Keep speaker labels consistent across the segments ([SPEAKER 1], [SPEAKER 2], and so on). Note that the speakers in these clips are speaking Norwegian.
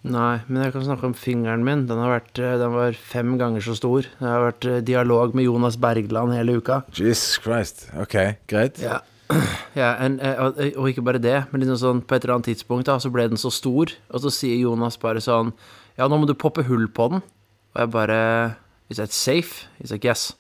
[SPEAKER 1] Nei, men jeg kan snakke om fingeren min. Den var 5 ganger så stor. Det har vært dialog med Jonas Bergland hele uka.
[SPEAKER 2] Jesus Christ. Ok, greit.
[SPEAKER 1] Ja, ja og ikke bare det, men liksom sånn, på et eller annet tidspunkt da, så ble den så stor, og så sier Jonas bare sånn, ja, nå må du poppe hull på den. Og jeg bare, is that safe? He's like, yes.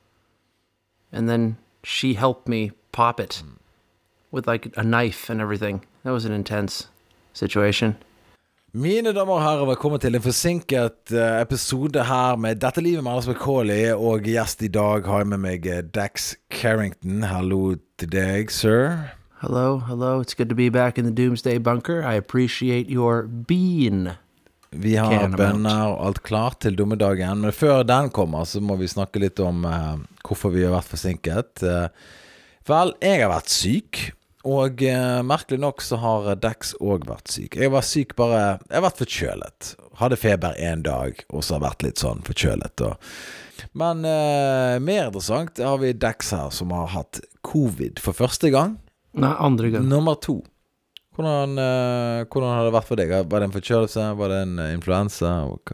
[SPEAKER 1] And then she helped me pop it with like a knife and everything. That was an intense situation.
[SPEAKER 2] Mine damer og herrer, velkommen til en forsinket episode her med Dette livet med Anders McCauley, og gjest I dag har jeg med meg Dax Carrington. Hallo til deg, sir.
[SPEAKER 1] Hello. It's good to be back in the Doomsday Bunker. I appreciate your bean.
[SPEAKER 2] Vi har bønner og alt klart til dommedagen, men før den kommer så må vi snakke litt om hvorfor vi har vært forsinket. Vel, jeg har vært syk. Og merkelig nok så har Dax også vært syk. Jeg var syk jeg har vært forkjølet. Hadde feber en dag, og så har vært litt sånn forkjølet. Men mer interessant har vi Dax her, som har hatt covid for første gang.
[SPEAKER 1] Nei, andre gang.
[SPEAKER 2] Nummer 2. Hvordan har det vært for deg? Var det en forkjølelse? Var det en influensa?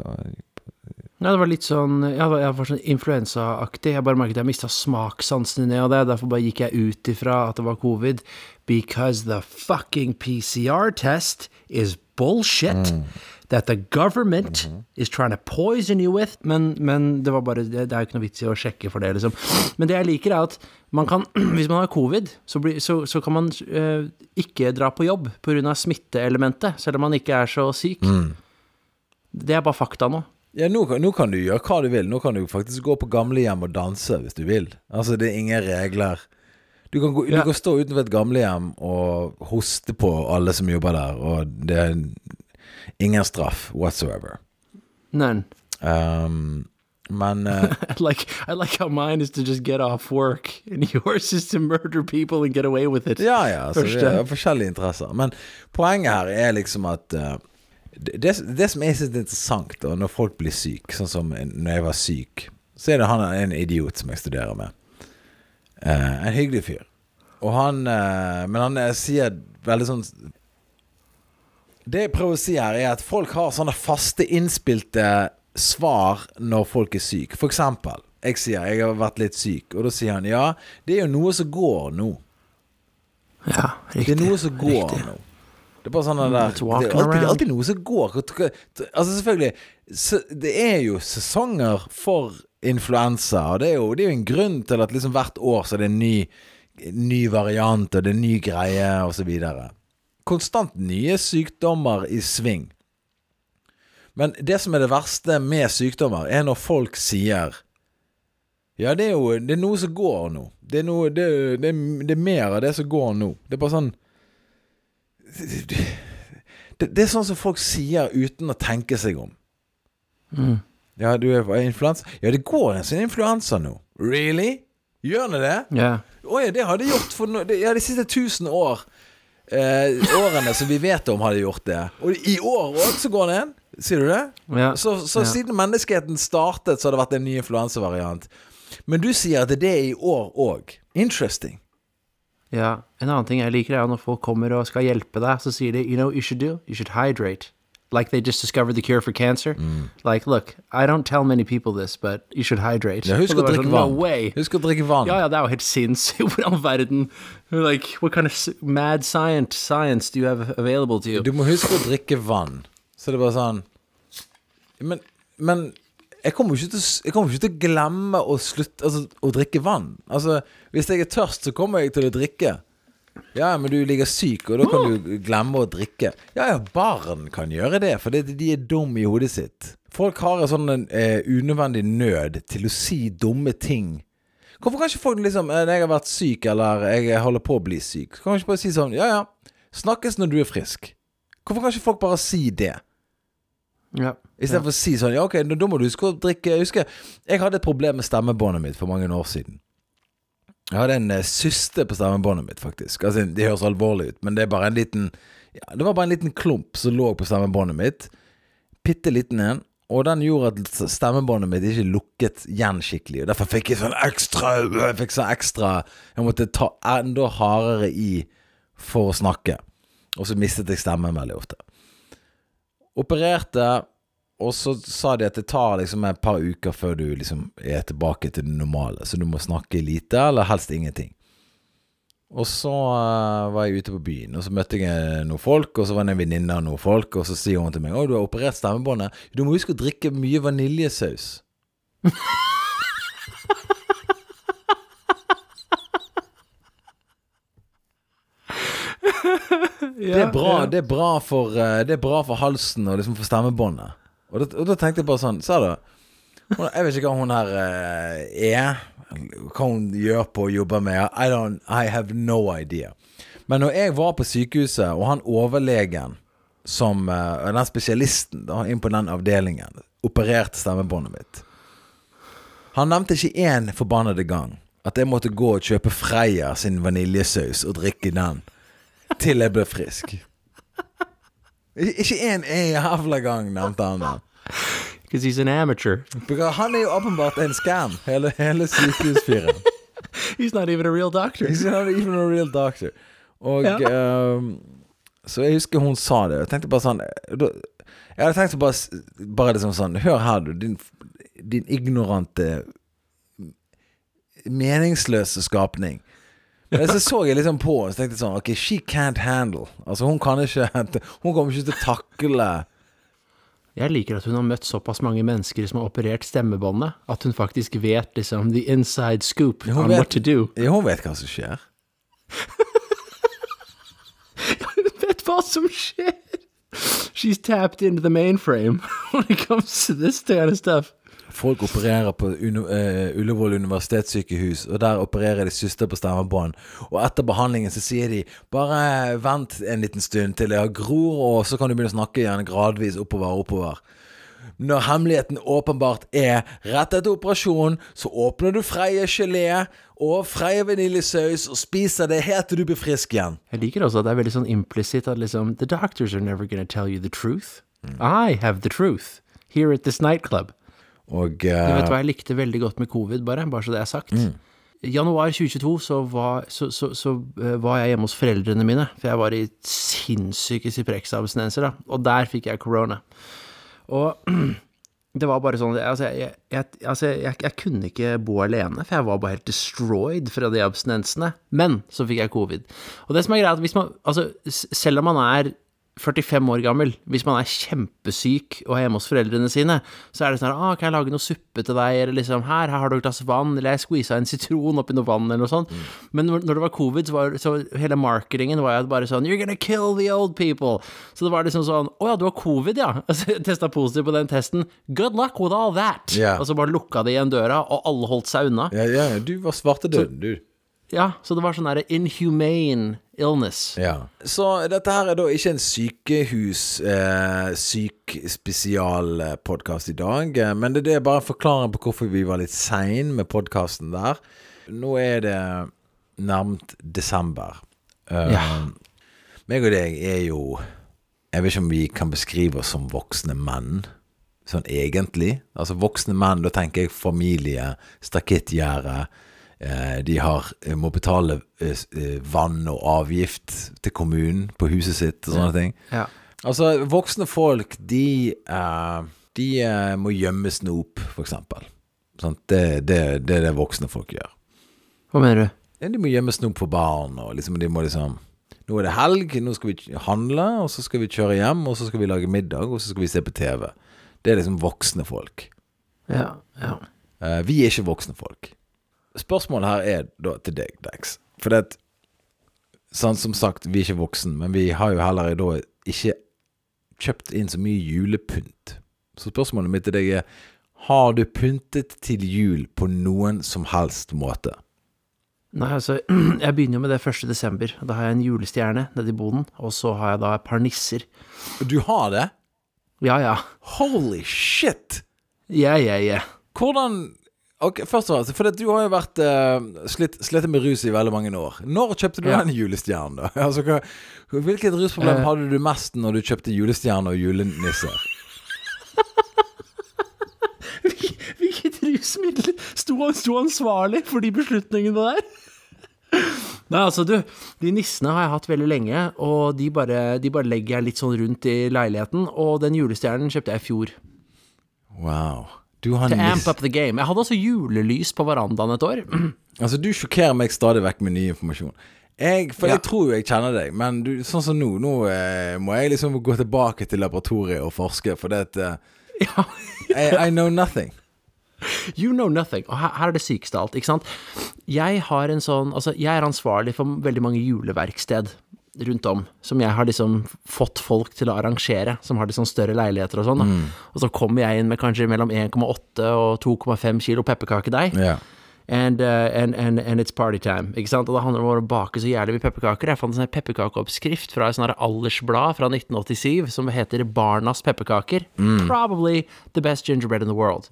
[SPEAKER 1] Ja, det var litt sånn, jeg var sånn influensaaktig. Jeg bare merket at jeg mistet smakssansen ned av det. Derfor bare gikk jeg ut ifra at det var covid. Because the fucking PCR test is bullshit. That the government is trying to poison you with. Men det var bare, det er jo ikke noe vits I å sjekke for det, liksom. Men det jeg liker at man kan, hvis man har covid, så kan man ikke dra på jobb på grunn av smitteelementet, selv om man ikke så syk. Det bare fakta nå.
[SPEAKER 2] Ja, nå kan du gjøre hva du vil. Nå kan du faktisk gå på gamlehjem og danse hvis du vil. Altså, det ingen regler. Du kan stå utenfor et gamlehjem og hoste på alle som jobber der, og det ingen straff whatsoever.
[SPEAKER 1] None.
[SPEAKER 2] Men
[SPEAKER 1] I like how mine is to just get off work, and yours is to murder people and get away with it.
[SPEAKER 2] Ja, så vi har forskjellige interesser. Men poenget her liksom at det som jeg synes interessant da, når folk blir syk, sånn som når jeg var syk, så det han en idiot som jeg studerer med. En hyggelig fyr. Og men han sier veldig sånn, det jeg prøver å si her at folk har sånne faste innspilte svar når folk syk. For eksempel, jeg sier jeg har vært litt syk, og da sier han, ja, det jo noe som går nå.
[SPEAKER 1] Ja, riktig.
[SPEAKER 2] Det noe som går nå. Det bare sånn der, det alltid noe som går. Altså selvfølgelig, det jo sesonger for influensa, og det jo en grunn til at liksom hvert år så det en ny variant, og det en ny greie, og så videre. Konstant nye sykdommer I sving. Men det som det verste med sykdommer, når folk sier, ja, det noe som går nå. Det mer av det som går nå. Det bare sånn, det sånn som folk sier uten å tenke seg om. Ja, du influensa. Ja, det går en sånn influensa nå. Really? Gjør det?
[SPEAKER 1] Ja.
[SPEAKER 2] Ja, det har det gjort for de siste 1000 år. Årene som vi vet om har det gjort det. Og I år også så går det en. Sier du det?
[SPEAKER 1] Ja.
[SPEAKER 2] Så siden menneskeheten startet så har det vært en ny influensavariant. Men du sier at det I år også. Interesting.
[SPEAKER 1] Ja, en annen ting jeg liker når folk kommer og skal hjelpe deg, så sier de, you know what you should do? You should hydrate. Like they just discovered the cure for cancer. Like, look, I don't tell many people this, but you should hydrate.
[SPEAKER 2] Ja, husk å drikke vann.
[SPEAKER 1] No way.
[SPEAKER 2] Husk å drikke vann.
[SPEAKER 1] Ja, det jo helt sinnssykt. Hvordan verden? Like, what kind of mad science do you have available to you?
[SPEAKER 2] Du må huske å drikke vann. Så det bare sånn, men jeg kommer ikke til å glemme å slutte, altså, å drikke vann. Altså, hvis jeg tørst, så kommer jeg til å drikke. Ja, men du ligger syk, og da kan du glemme å drikke. Ja, barn kan gjøre det, for de dumme I hodet sitt. Folk har en sånn unødvendig nød til å si dumme ting. Hvorfor kan ikke folk liksom, jeg har vært syk, eller jeg holder på å bli syk, så kan man ikke bare si sånn, ja, snakkes når du frisk. Hvorfor kan ikke folk bare si det?
[SPEAKER 1] Ja.
[SPEAKER 2] I stedet for å si sånn, ja ok, da må du huske å drikke. Jeg husker, jeg hadde et problem med stemmebåndet mitt for mange år siden. Jeg hadde en syste på stemmebåndet mitt faktisk. Altså, det høres alvorlig ut, men det bare en liten, ja, det var bare en liten klump som lå på stemmebåndet mitt. Pitteliten en, og den gjorde at stemmebåndet mitt ikke lukket igjen skikkelig, og derfor fikk jeg sånn ekstra, jeg måtte ta enda hardere I for å snakke, og så mistet jeg stemmen veldig ofte. opererte, og så sa de at det tar liksom et par uker før du liksom tilbake til det normale, så du må snakke lite, eller helst ingenting. Og så var jeg ute på byen, og så møtte jeg noen folk, og så var det en venninne av noen folk, og så sier hun til meg, du har operert stemmebåndet, du må huske å drikke mye vaniljesaus. Det er bra for halsen og liksom for stemmebåndet. Og da tenkte jeg bare sånn, sa du, jeg vet ikke hva hun her hva hun gjør på å jobbe med. I have no idea. Men når jeg var på sykehuset, og han overlegen som den spesialisten da, inn på den avdelingen, opererte stemmebåndet mitt, han nevnte ikke en forbannede gang at jeg måtte gå og kjøpe Freia sin vaniljesaus og drikke den til jeg ble frisk. Ikke en jævla gang nevnte han den.
[SPEAKER 1] Because he's an amateur.
[SPEAKER 2] Because han jo åpenbart en scam, hele sykehusfyren.
[SPEAKER 1] He's not even a real doctor.
[SPEAKER 2] He's not even a real doctor. Og så jeg husker hun sa det. Jeg tenkte bare sånn, jeg hadde tenkt bare liksom sånn, hør her du, din ignorante meningsløse skapning. Men så jeg liksom på, så tenkte jeg sånn, ok, she can't handle. Altså hun kommer ikke til å takle.
[SPEAKER 1] Jeg liker at hun har møtt såpass mange mennesker som har operert stemmebåndet, at hun faktisk vet liksom the inside scoop on what to do.
[SPEAKER 2] Ja, hun vet hva som skjer.
[SPEAKER 1] Hun vet hva som skjer. She's tapped into the mainframe when it comes to this kind of stuff.
[SPEAKER 2] Folk opererer på Ullevål universitetssykehus, og der opererer de søster på stemmebånd. Og etter behandlingen så sier de, bare vent en liten stund til det har gror, og så kan du begynne å snakke igjen gradvis oppover. Når hemmeligheten åpenbart rett etter operasjon, så åpner du Freia gelé og Freia vaniljesaus og spiser det helt til du blir frisk igjen.
[SPEAKER 1] Jeg liker også at det veldig sånn implicit at liksom, the doctors are never going to tell you the truth. I have the truth here at this nightclub.
[SPEAKER 2] Og,
[SPEAKER 1] du vet hva jeg likte veldig godt med covid, bare så det sagt. I januar 2022 så var jeg hjemme hos foreldrene mine, for jeg var i sinnssyke Ciprex-abstinenser da, og der fikk jeg corona. Og det var bare sånn, jeg kunne ikke bo alene, for jeg var bare helt destroyed fra de abstinensene, men så fikk jeg covid. Og det som greit, at hvis man, selv om man 45 år gammel, hvis man kjempesyk og hjemme hos foreldrene sine, så det sånn, kan jeg lage noe suppe til deg, eller liksom, her har du et glass vann, eller jeg squeeza en sitron oppi noe vann, eller noe sånt. Men når det var covid, så hele marketingen var jo bare sånn, you're gonna kill the old people. Så det var liksom sånn, ja, du har covid, ja. Jeg testet positivt på den testen. Good luck with all that.
[SPEAKER 2] Yeah.
[SPEAKER 1] Og så bare lukka de igjen døra, og alle holdt seg unna.
[SPEAKER 2] Ja, du var svartedøden, du.
[SPEAKER 1] Ja, så det var sånn der inhumane illness.
[SPEAKER 2] Ja. Så dette her da ikke en syk-spesial-podcast i dag, men det bare en forklaring på hvorfor vi var litt sein med podcasten der. Nå det nærmt desember. Meg og deg jo, jeg vet ikke om vi kan beskrive oss som voksne menn, sånn egentlig. Altså voksne menn, da tenker jeg familie, stakettgjerde, de må betale vann og avgift til kommunen på huset sitt og sånne ting.
[SPEAKER 1] Ja.
[SPEAKER 2] Altså voksne folk de må gjemme snop for eksempel. Sånn, det voksne folk gjør.
[SPEAKER 1] Hva mener du?
[SPEAKER 2] De må gjemme snop for barn, og liksom, de må liksom, nå det helg, nå skal vi handle, og så skal vi kjøre hjem, og så skal vi lage middag, og så skal vi se på TV. Det liksom voksne folk.
[SPEAKER 1] Ja.
[SPEAKER 2] Vi ikke voksne folk. Spørsmålet her da til deg, Dex. For det sånn som sagt, vi ikke voksen, men vi har jo heller da ikke kjøpt inn så mye julepynt. Så spørsmålet mitt til deg har du pyntet til jul på noen som helst måte?
[SPEAKER 1] Nei, jeg begynner jo med det 1. desember. Da har jeg en julestjerne nede i boden, og så har jeg da et par nisser.
[SPEAKER 2] Du har det?
[SPEAKER 1] Ja.
[SPEAKER 2] Holy shit!
[SPEAKER 1] Ja.
[SPEAKER 2] Hvordan... Ok, først og fremst, for du har jo vært slitt med rus i veldig mange år. Når kjøpte du den julestjernen da? Altså, hvilket rusproblem hadde du mest når du kjøpte julestjerne og julenisser?
[SPEAKER 1] Hvilket rusmiddel sto ansvarlig for de beslutningene der? Nei, De nissene har jeg hatt veldig lenge, og de bare legger jeg litt sånn rundt i leiligheten, og den julestjernen kjøpte jeg i fjor.
[SPEAKER 2] Wow. Du har
[SPEAKER 1] To amp up the game. Jeg hadde også julelys på verandaen et år.
[SPEAKER 2] Altså, du sjokkerer meg stadig vekk med ny informasjon. Jeg tror jo jeg kjenner deg, men du, sånn som nå må jeg liksom gå tilbake til laboratoriet og forske, for det I know nothing.
[SPEAKER 1] You know nothing. Og her det sykeste av alt, ikke sant? Jeg er ansvarlig for veldig mange juleverksted rundt om, som jeg har liksom fått folk til å arrangere, som har liksom større leiligheter og sånn. Og så kommer jeg inn med kanskje mellom 1,8 og 2,5 kilo pepperkakedeig.
[SPEAKER 2] Ja.
[SPEAKER 1] And it's party time, ikke sant? Og det handler om å bake så jævlig mye pepperkaker. Jeg fant en sånn pepperkakeoppskrift fra et sånn aldersblad fra 1987 som heter Barnas pepperkaker. Probably the best gingerbread in the world.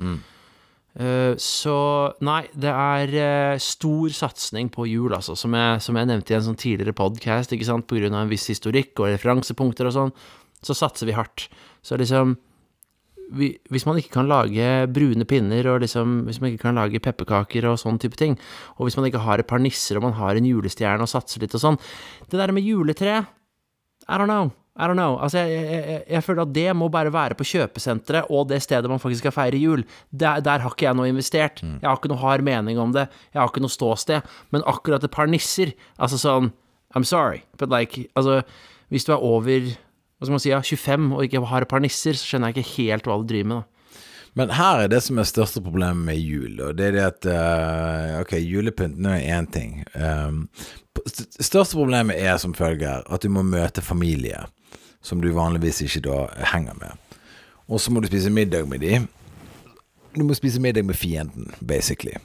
[SPEAKER 1] Så nei, det er stor satsning på jul, altså, som jeg nevnte i en sånn tidligere podcast, ikke sant, på grunn av en viss historikk og referansepunkter og sånn, så satser vi hardt. Så liksom, hvis man ikke kan lage brune pinner, og liksom, hvis man ikke kan lage pepperkaker og sånn type ting, og hvis man ikke har et par nisser, og man har en julestjerne og satser litt og sånn, det der med juletre, I don't know. Altså, jeg føler at det må bare være på kjøpesenteret og det stedet man faktisk skal feire jul. Der har ikke jeg noe investert. Jeg har ikke noe hard mening om det. Jeg har ikke noe ståsted. Men akkurat et par nisser, altså sånn, I'm sorry, but like, altså, hvis du er over, hva skal man si, 25 og ikke har et par nisser, så skjønner jeg ikke helt hva du driver med, da.
[SPEAKER 2] Men her det som største problemet med jul, og det det at, ok, julepynt, nå en ting. Største problemet som følger at du må møte familie, som du vanligvis ikke da henger med. Og så må du spise middag med de. Du må spise middag med fienden, basically.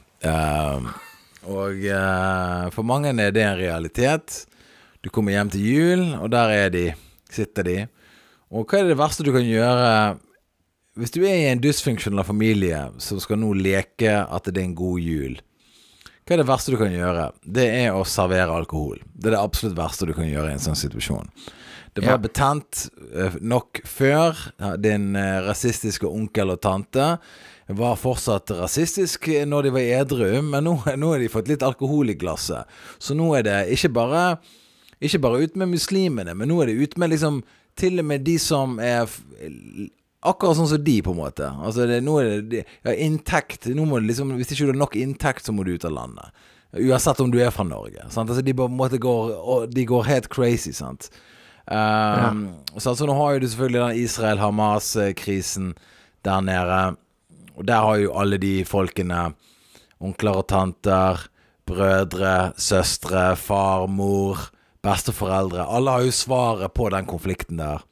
[SPEAKER 2] Og for mange det en realitet. Du kommer hjem til jul, og der sitter de. Og hva det verste du kan gjøre hvis du i en dysfunksjonell familie som skal nå leke at det en god jul? Hva det verste du kan gjøre? Det å servere alkohol. Det det absolutt verste du kan gjøre i en sånn situasjon. Det var betent nok før. Din rasistiske onkel og tante var fortsatt rasistisk når de var edru, men nå har de fått litt alkohol i glasset. Så nå det ikke bare ut med muslimene, men nå det ut med liksom til og med de som akkurat sånn som de på en måte. Altså nå det inntekt. Nå må det liksom, hvis ikke du har nok inntekt, så må du ut av landet. Uansett om du fra Norge. Sant? Altså de på en måte går helt crazy, sant? Så nå har jo du selvfølgelig den Israel-Hamas-krisen der nede, og der har jo alle de folkene, onkler og tanter, brødre, søstre, far, mor, besteforeldre, alle har jo svaret på den konflikten der.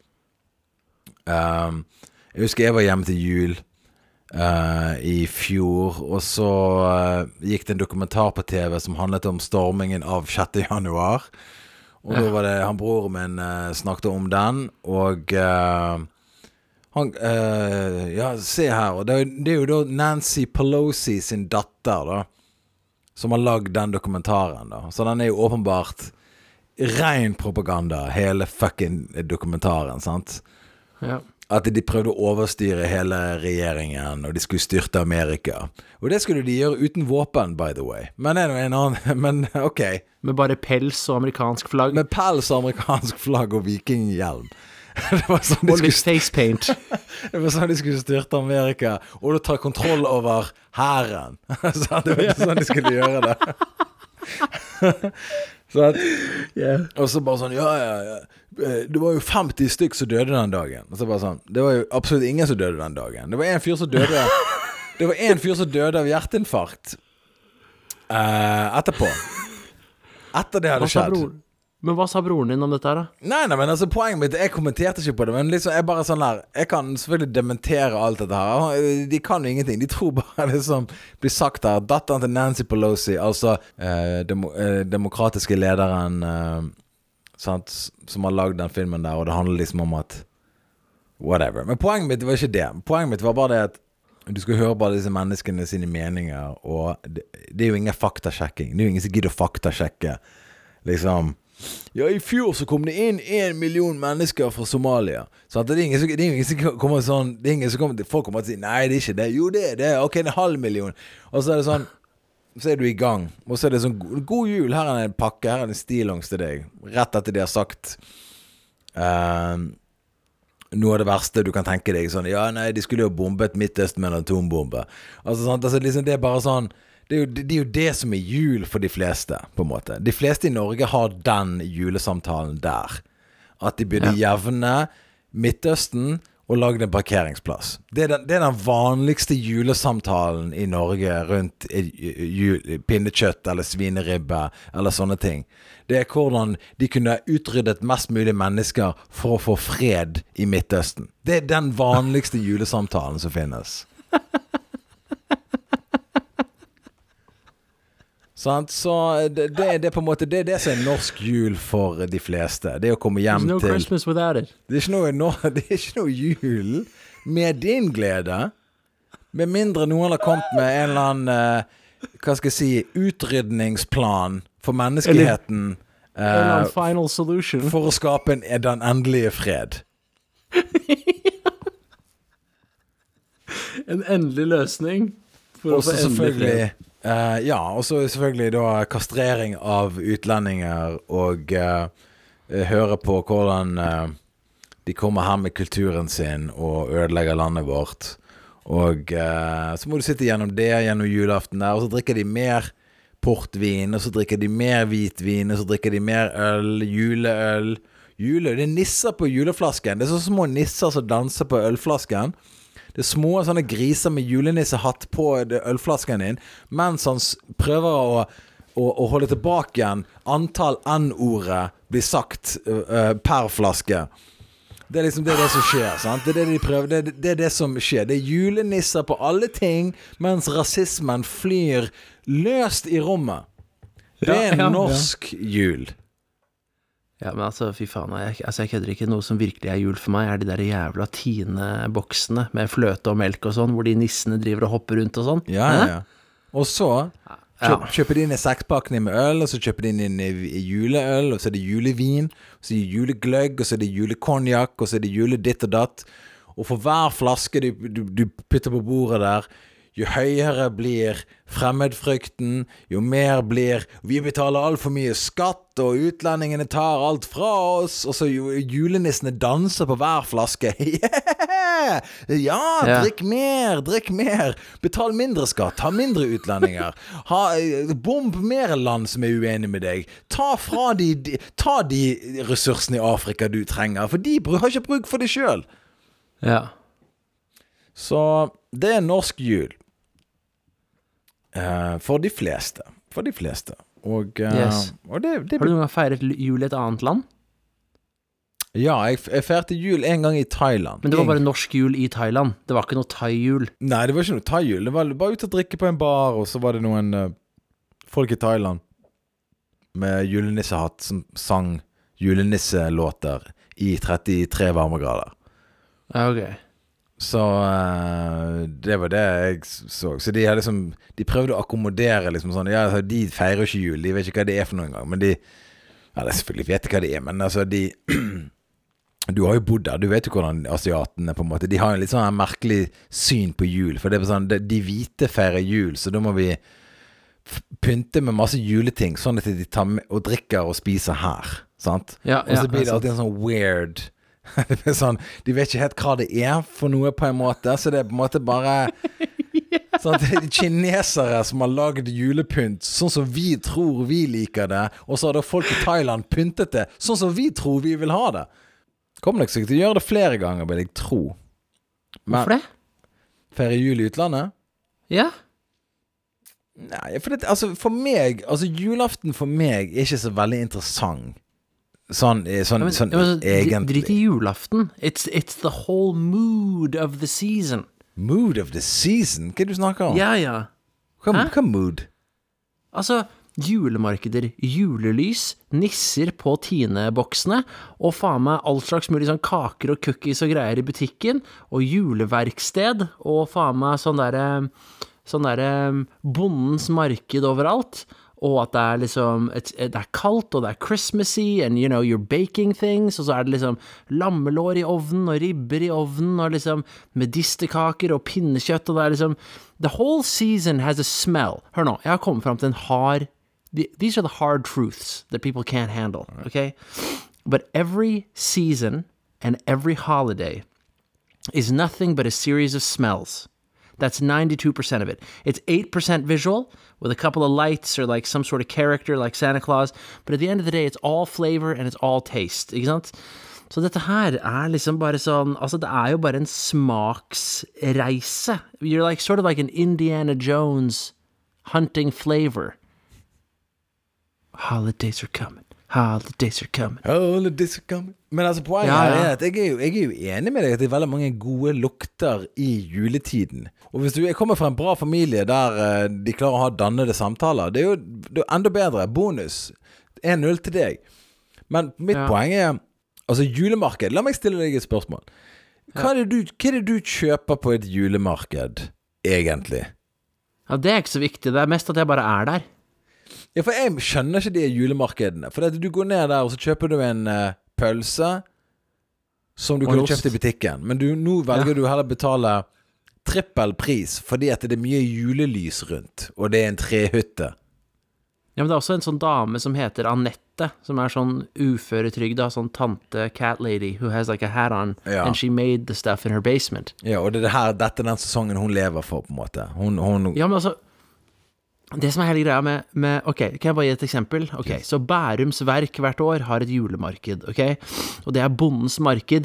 [SPEAKER 2] Jeg husker jeg var hjemme til jul i fjor, og så gikk det en dokumentar på TV som handlet om stormingen av 6. januar. Og da var det broren min snakket om den, og han, se her, og det jo da Nancy Pelosi sin datter da, som har lagd den dokumentaren da, så den jo åpenbart ren propaganda, hele fucking dokumentaren, sant? Ja. At de prøvde å overstyre hele regjeringen, og de skulle styrte Amerika. Og det skulle de gjøre uten våpen, by the way. Men det noe en annen, men ok.
[SPEAKER 1] Med bare pels og amerikansk flagg.
[SPEAKER 2] Med pels og amerikansk flagg og vikinghjelm. Det var sånn
[SPEAKER 1] og litt face paint.
[SPEAKER 2] Det var sånn de skulle styrte Amerika, og da ta kontroll over hæren. Så det var sånn de skulle gjøre det. Så at, og så bare sånn det var jo 50 stykk som døde den dagen. Og så bare sånn, det var jo absolutt ingen som døde den dagen. Det var en fyr som døde av hjerteinfarkt etterpå. Etter det hadde skjedd.
[SPEAKER 1] Men hva sa broren din om dette her da?
[SPEAKER 2] Nei, men altså poenget mitt, jeg kommenterte ikke på det, men liksom, jeg bare sånn her, jeg kan selvfølgelig dementere alt dette her. De kan jo ingenting, de tror bare det som blir sagt her. Datteren til Nancy Pelosi, altså demokratiske lederen, sant, som har lagd den filmen der, og det handler liksom om at whatever. Men poenget mitt var ikke det. Poenget mitt var bare det at du skal høre bare disse menneskene sine meninger, og det jo ingen faktasjekking. Det jo ingen som gidder å faktasjekke liksom. Ja, i fjor så kom det inn 1 million mennesker fra Somalia. Så det ingen som kommer sånn, folk kommer til å si, nei, det ikke det. Jo, det ok, det 500 000. Og så det sånn, så du i gang. Og så det sånn, god jul, her en pakke, her en stillongs til deg. Rett etter de har sagt noe av det verste du kan tenke deg. Sånn, ja, nei, de skulle jo bombet Midtøsten med en atombombe. Sant? Altså, liksom, det bare sånn, det er jo det som jul for de fleste, på en måte. De fleste i Norge har den julesamtalen der. At de begynner jevne Midtøsten og lagde en parkeringsplass. Det er den vanligste julesamtalen i Norge rundt pinnekjøtt eller svineribbe eller sånne ting. Det er hvordan de kunne utryddet mest mulig mennesker for å få fred i Midtøsten. Det er den vanligste julesamtalen som finnes. Så det er på en måte det som er norsk jul for de fleste. Det å komme hjem til
[SPEAKER 1] Christmas without it.
[SPEAKER 2] Det er ikke noe jul med din glede. Med mindre noen har kommet med en eller annen hva skal jeg si, utrydningsplan for menneskeheten.
[SPEAKER 1] En eller annen final solution.
[SPEAKER 2] For å skape den endelige fred.
[SPEAKER 1] En endelig løsning for å få endelig fred.
[SPEAKER 2] Og så selvfølgelig da kastrering av utlendinger og høre på hvordan de kommer her med kulturen sin og ødelegger landet vårt. Og så må du sitte gjennom julaften der, og så drikker de mer portvin, og så drikker de mer hvitvin, og så drikker de mer øl, juleøl. Det er nisser på juleflasken. Det er så små nisser som danser på ølflasken. Det er små sånne griser med julenissehatt på ølflasken din, mens han prøver å holde tilbake igjen antall N-ordet blir sagt per flaske. Det er liksom det som skjer, sant? Det er det de prøver, det er det som skjer. Det er julenisser på alle ting, mens rasismen flyr løst i rommet. Det er norsk jul.
[SPEAKER 1] Ja, men altså, fy faen, jeg kødder ikke. Noe som virkelig er jul for meg er de der jævla Tine-boksene med fløte og melk og sånn, hvor de nissene driver og hopper rundt og sånn.
[SPEAKER 2] Ja. Og så kjøper de inn i sekspakkene med øl, og så kjøper de inn i juleøl, og så er det julevin, og så er det julegløgg, og så er det julekonjak, og så er det juleditt og datt. Og for hver flaske du putter på bordet der, jo høyere blir fremmedfrykten, jo mer blir vi betaler alt for mye skatt, og utlendingene tar alt fra oss, og så julenissene danser på hver flaske. Ja, drikk mer, betal mindre skatt, ha mindre utlendinger, bomb mer land som er uenige med deg, ta de ressursene i Afrika du trenger, for de har ikke bruk for det selv.
[SPEAKER 1] Ja.
[SPEAKER 2] Så det er norsk jul. For de fleste. Og,
[SPEAKER 1] yes.
[SPEAKER 2] og det
[SPEAKER 1] har du noen gang feiret jul i et annet land?
[SPEAKER 2] Ja, jeg feirte jul en gang i Thailand.
[SPEAKER 1] Men det var bare norsk jul i Thailand? Det var ikke noe thai-jul?
[SPEAKER 2] Nei, det var ikke noe thai-jul. Det var bare ute å drikke på en bar, og så var det noen folk i Thailand med julenissehatt som sang julenisselåter i 33 varmegrader.
[SPEAKER 1] Ja, ok.
[SPEAKER 2] Så det var det jeg så. Så de prøvde å akkommodere liksom sånn, ja, de feirer ikke jul, de vet ikke hva det er for noen gang, men de selvfølgelig vet hva det er, men altså du har jo bodd der, du vet jo hvordan asiatene på en måte, de har jo litt sånn merkelig syn på jul, for det er sånn, de hvite feirer jul, så da må vi pynte med masse juleting, sånn at de tar med, og drikker og spiser her, sant?
[SPEAKER 1] Ja,
[SPEAKER 2] og så blir det alltid en sånn weird det er sånn, de vet ikke helt hva det er for noe på en måte, så det er på en måte bare sånn at det er kinesere som har laget julepynt sånn som vi tror vi liker det, og så har da folk i Thailand pyntet det sånn som vi tror vi vil ha det. Kommer nok sikkert til å gjøre det flere ganger, vil jeg tro.
[SPEAKER 1] Hvorfor det?
[SPEAKER 2] Feire jul i utlandet?
[SPEAKER 1] Ja.
[SPEAKER 2] Nei, for meg, julaften for meg er ikke så veldig interessant. Sånn egentlig.
[SPEAKER 1] Drit i julaften. It's the whole mood of the season.
[SPEAKER 2] Mood of the season? Hva er det du snakker om?
[SPEAKER 1] Ja.
[SPEAKER 2] Hva mood?
[SPEAKER 1] Altså, julemarkeder, julelys, nisser på Tine-boksene, og faen meg all slags mulig sånn kaker og cookies og greier i butikken, og juleverksted, og faen meg sånn der bondens marked overalt. og at det liksom, det kaldt, og det Christmassy, and you know, you're baking things, og så det liksom lammelår I ovnen, og ribber I ovnen, og liksom medisterkaker, og pinnekjøtt, og det liksom, the whole season has a smell. Hør nå, jeg har kommet frem til en hard, these are the hard truths that people can't handle, okay? But every season and every holiday is nothing but a series of smells. That's 92% of it. It's 8% visual with a couple of lights or like some sort of character like Santa Claus. But at the end of the day, it's all flavor and it's all taste. Ikke sant? Så dette her liksom bare sånn, altså det jo bare en smaksreise. You're like sort of like an Indiana Jones hunting flavor. Holidays are coming. Holidays are coming.
[SPEAKER 2] Holidays are coming. Men altså poenget her at jeg jo enig med deg at det veldig mange gode lukter I juletiden. Og hvis du kommer fra en bra familie der de klarer å ha dannede samtaler, det jo enda bedre. Bonus. 1-0 til deg. Men mitt poeng altså julemarked. La meg stille deg et spørsmål. Hva det du kjøper på et julemarked, egentlig?
[SPEAKER 1] Ja, det ikke så viktig. Det mest at jeg bare der.
[SPEAKER 2] Ja, for jeg skjønner ikke de julemarkedene. For at du går ned der, og så kjøper du en pølse som du kunne kjøpt I butikken. Men nå velger du heller betale trippel pris, fordi at det mye julelys rundt, og det en trehytte.
[SPEAKER 1] Ja, men det også en sånn dame som heter Annette, som sånn uføretrygda, sånn tante cat lady, who has like a hat on, and she made the stuff in her basement. Ja,
[SPEAKER 2] og dette den sesongen hun lever for, på en måte.
[SPEAKER 1] Ja, men altså, det som hele greia med ok, kan jeg bare gi et eksempel? Ok, så Bærums Verk hvert år har et julemarked, ok? Og det bondens marked,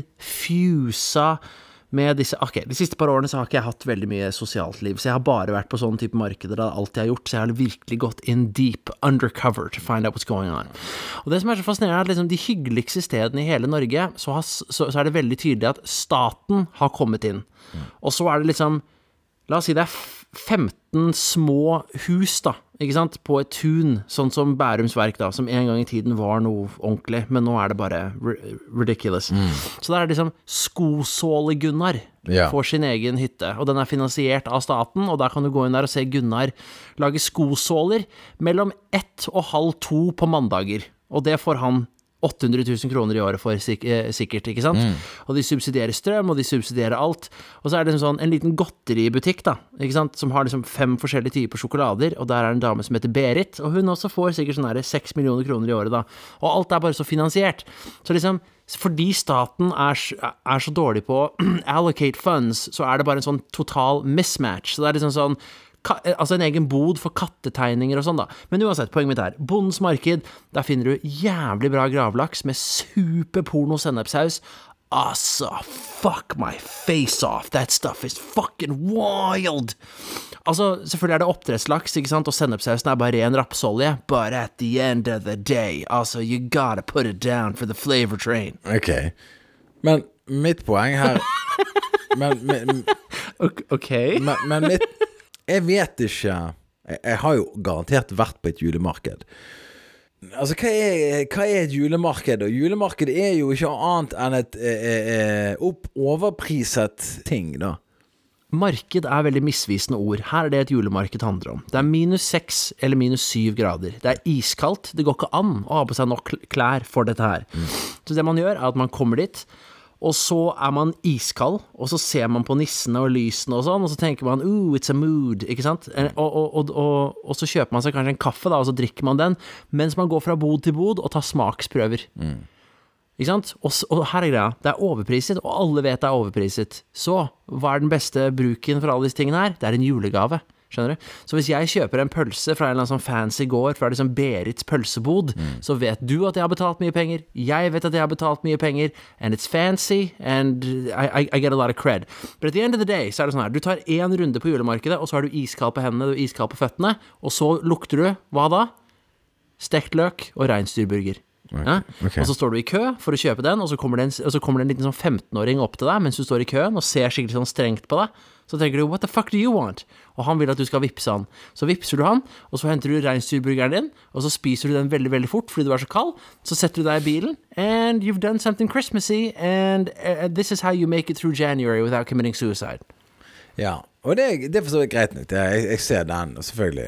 [SPEAKER 1] fusa med disse, ok, de siste par årene så har ikke jeg hatt veldig mye sosialt liv, så jeg har bare vært på sånne type markeder, det alt jeg har gjort, så jeg har virkelig gått in deep, undercover to find out what's going on. Og det som så fascinerende at liksom de hyggeligste stedene I hele Norge, så det veldig tydelig at staten har kommet inn. Og så det liksom, la oss si det 15 små hus da, ikke sant, på et tun, sånn som Bærums Verk da, som en gang I tiden var noe ordentlig, men nå det bare ridiculous. Så der liksom Skosåle Gunnar får sin egen hytte, og den finansiert av staten, og der kan du gå inn der og se Gunnar lage skosåler mellom 1 og halv 2 på mandager, og det får han 800 000 kroner I året for sikkert, ikke sant? Og de subsidierer strøm, og de subsidierer alt. Og så det liksom sånn en liten godteributikk da, ikke sant? Som har liksom 5 forskjellige typer sjokolader, og der en dame som heter Berit, og hun også får sikkert sånn 6 millioner kroner I året da. Og alt bare så finansiert. Så liksom, fordi staten så dårlig på å allocate funds, så det bare en sånn total mismatch. Så det liksom sånn, altså en egen bod for kattetegninger og sånn da. Men uansett, poenget mitt bondens marked, der finner du jævlig bra gravlaks med superporno sennepsaus. Altså, fuck my face off. That stuff is fucking wild. Altså, selvfølgelig det oppdrettslaks, ikke sant? Og sennepsausen bare ren rapsolje. But at the end of the day, altså, you gotta put it down for the flavor train.
[SPEAKER 2] Ok. Men mitt poeng her...
[SPEAKER 1] Ok.
[SPEAKER 2] Men mitt... Jeg vet ikke. Jeg har jo garantert vært på et julemarked. Altså, hva et julemarked? Og julemarked jo ikke annet enn et overpriset ting, da.
[SPEAKER 1] Marked veldig misvisende ord. Her det et julemarked handler om. Det -6 eller -7 grader. Det iskaldt. Det går ikke an å ha på seg nok klær for dette her. Så det man gjør at man kommer dit, og så man iskald, og så ser man på nissene og lysene og sånn, og så tenker man, it's a mood, ikke sant? Og så kjøper man seg kanskje en kaffe da, og så drikker man den, mens man går fra bod til bod og tar smaksprøver. Ikke sant? Og her greia, det overpriset, og alle vet det overpriset. Så, hva den beste bruken for alle disse tingene her? Det en julegave. Skjønner du? Så hvis jeg kjøper en pølse fra en eller annen sånn fancy gård, fra liksom Berits pølsebod, så vet du at jeg har betalt mye penger, jeg vet at jeg har betalt mye penger, and it's fancy, and I get a lot of cred. But at the end of the day, så det sånn her, du tar en runde på julemarkedet, og så har du iskald på hendene, du iskald på føttene, og så lukter du, hva da? Stekt løk og reinsdyrburger. Ja? Okay. Og så står du I kø for å kjøpe den, og så kommer det en liten sånn 15-åring opp til deg, mens du står I køen og ser skikkelig sånn strengt på deg. Så tenker du, what the fuck do you want? Og han vil at du skal vippse han. Så vippser du han, og så henter du reinsdyrburgeren din, og så spiser du den veldig, veldig fort, fordi du så kald. Så setter du deg I bilen, and you've done something Christmassy, and this is how you make it through January without committing suicide.
[SPEAKER 2] Ja, og det forstår jeg greit nok. Jeg ser den, selvfølgelig.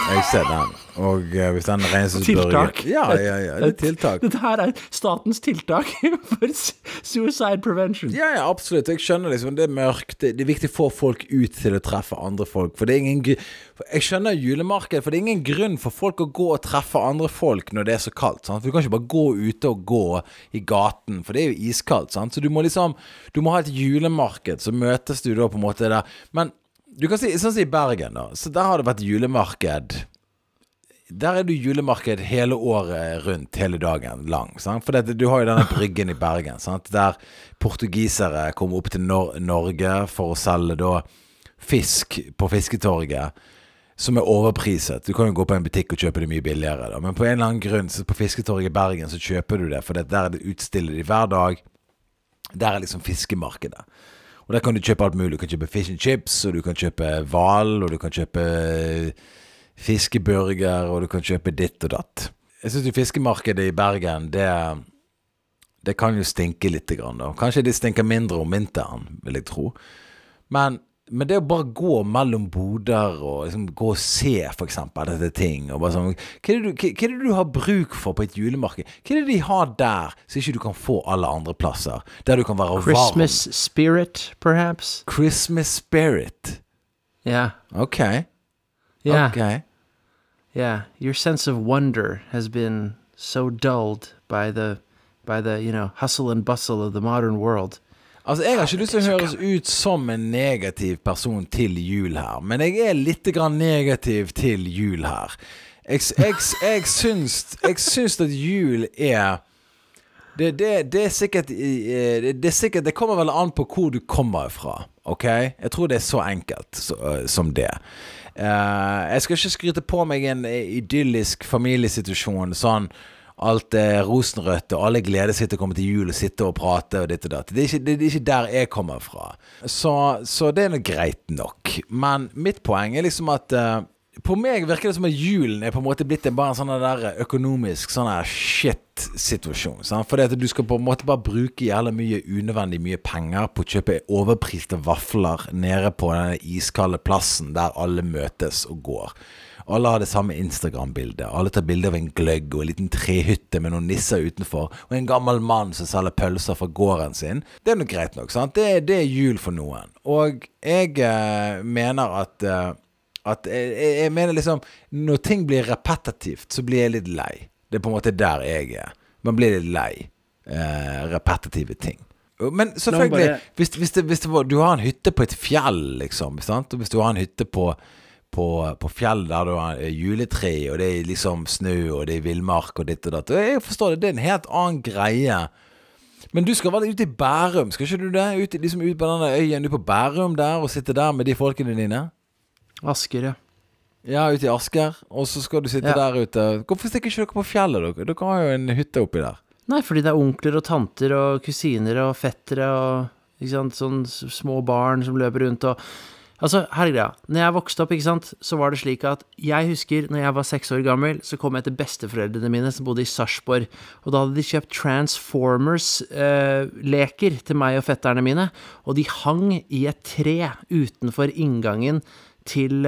[SPEAKER 2] Jeg ser den. Og hvis den
[SPEAKER 1] Tiltak.
[SPEAKER 2] Ja, det tiltak.
[SPEAKER 1] Dette her statens tiltak for suicide prevention.
[SPEAKER 2] Ja, absolutt. Jeg skjønner liksom, det mørkt. Det viktig å få folk ut til å treffe andre folk. For det ingen jeg skjønner julemarked, for det ingen grunn for folk å gå og treffe andre folk når det så kaldt, sant? For du kan ikke bare gå ute og gå i gaten, for det jo iskaldt, sant? Så du må ha et julemarked, så møtes du da på en måte der. Men du kan si, sånn som i Bergen da, så der har det vært julemarked. Der du julemarked hele året rundt, hele dagen lang, sant? For du har jo denne bryggen i Bergen, sant? Der portugisere kommer opp til Norge for å selge da fisk på fisketorget, som overpriset. Du kan jo gå på en butikk og kjøpe det mye billigere da. Men på en eller annen grunn, så på fisketorget i Bergen så kjøper du det, for der det utstiller de hver dag. Der liksom fiskemarkedet. Og der kan du kjøpe alt mulig. Du kan kjøpe fish and chips, og du kan kjøpe hval, og du kan kjøpe fiskeburger, og du kan kjøpe ditt og datt. Jeg synes jo fiskemarkedet i Bergen, det kan jo stinke litt grann da. Kanskje det stinker mindre om vinteren, vil jeg tro. Men det å bare gå mellom boder og liksom gå og se for eksempel dette ting og bare sånn, hva er det du har bruk for på et julemarked? Hva er det de har der så ikke du kan få alle andre plasser? Der du kan være varm?
[SPEAKER 1] Christmas spirit, perhaps?
[SPEAKER 2] Christmas spirit?
[SPEAKER 1] Yeah.
[SPEAKER 2] Okay.
[SPEAKER 1] Yeah.
[SPEAKER 2] Okay.
[SPEAKER 1] Yeah, your sense of wonder has been so dulled by the hustle and bustle of the modern world.
[SPEAKER 2] Altså, jeg har ikke lyst til å høres ut som en negativ person til jul her, men jeg litt grann negativ til jul her. Jeg syns at jul det sikkert det kommer vel an på hvor du kommer fra, ok? Jeg tror det så enkelt som det. Jeg skal ikke skryte på meg en idyllisk familiesituasjon, sånn alt rosenrødt, og alle gleder seg til å komme til jul og sitte og prate og ditt og datt. Det er ikke der jeg kommer fra. Så det noe greit nok. Men mitt poeng liksom at på meg virker det som at julen på en måte blitt bare en sånn der økonomisk sånn her shit-situasjon. For det at du skal på en måte bare bruke jævlig mye unødvendig mye penger på å kjøpe overpriste vafler nede på den iskalde plassen der alle møtes og går. Alle har det samme Instagram-bildet. Alle tar bilder av en gløgg og en liten trehytte med noen nisser utenfor, og en gammel mann som selger pølser fra gården sin. Det noe greit nok, sant? Det jul for noen. Og jeg mener at jeg mener liksom, når ting blir repetitivt, så blir jeg litt lei. Det på en måte der jeg Man blir litt lei repetitive ting. Men selvfølgelig, hvis du har en hytte på et fjell, liksom, sant? Og hvis du har en hytte på fjell der du har juletre, og det liksom snø, og det villmark og ditt og datt. Og jeg forstår det, det en helt annen greie. Men du skal være ute i Bærum, skal ikke du det? Ut på denne øyen, du på Bærum der, og sitte der med de folkene dine?
[SPEAKER 1] Asker, ja.
[SPEAKER 2] Ja, ute i Asker, og så skal du sitte der ute. Hvorfor stikker ikke dere på fjellet, dere? Dere har jo en hytte oppi der.
[SPEAKER 1] Nei, fordi det onkler og tanter og kusiner og fettere og, ikke sant, sånn små barn som løper rundt og altså, her greia. Når jeg vokste opp, ikke sant, så var det slik at jeg husker når jeg var 6 år gammel, så kom jeg til besteforeldrene mine som bodde i Sarpsborg, og da hadde de kjøpt Transformers-leker til meg og fetterne mine, og de hang i et tre utenfor inngangen til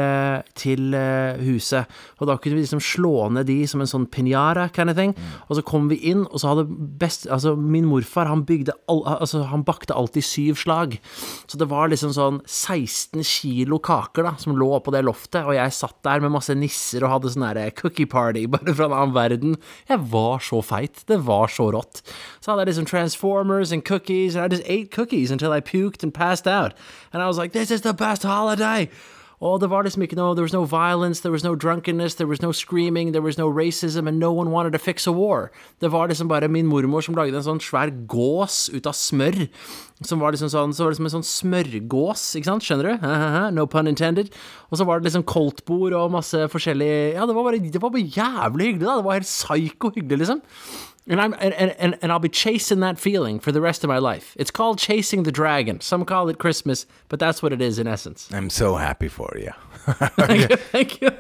[SPEAKER 1] huset, og da kunne vi liksom slå ned de som en sånn piñata kind of thing, og så kom vi inn, og så hadde min morfar, han bakte alltid 7 slag, så det var liksom sånn 16 kilo kaker da, som lå på det loftet, og jeg satt der med masse nisser og hadde sånn der cookie party, bare fra en annen verden. Jeg var så feit, det var så rått. Så hadde jeg liksom Transformers and cookies, and I just ate cookies until I puked and passed out, and I was like, this is the best holiday! Og det var liksom ikke noe, there was no violence, there was no drunkenness, there was no screaming, there was no racism, and no one wanted to fix a war. Det var liksom bare min mormor som lagde en sånn svær gås ut av smør, som var liksom sånn, så var det som en sånn smørgås, ikke sant, skjønner du? No pun intended. Og så var det liksom koldtbord og masse forskjellig, ja, det var bare jævlig hyggelig da, det var helt psyko hyggelig liksom. And I'll be chasing that feeling for the rest of my life. It's called chasing the dragon. Some call it Christmas, but that's what it is in essence.
[SPEAKER 2] I'm so happy for you.
[SPEAKER 1] Thank you.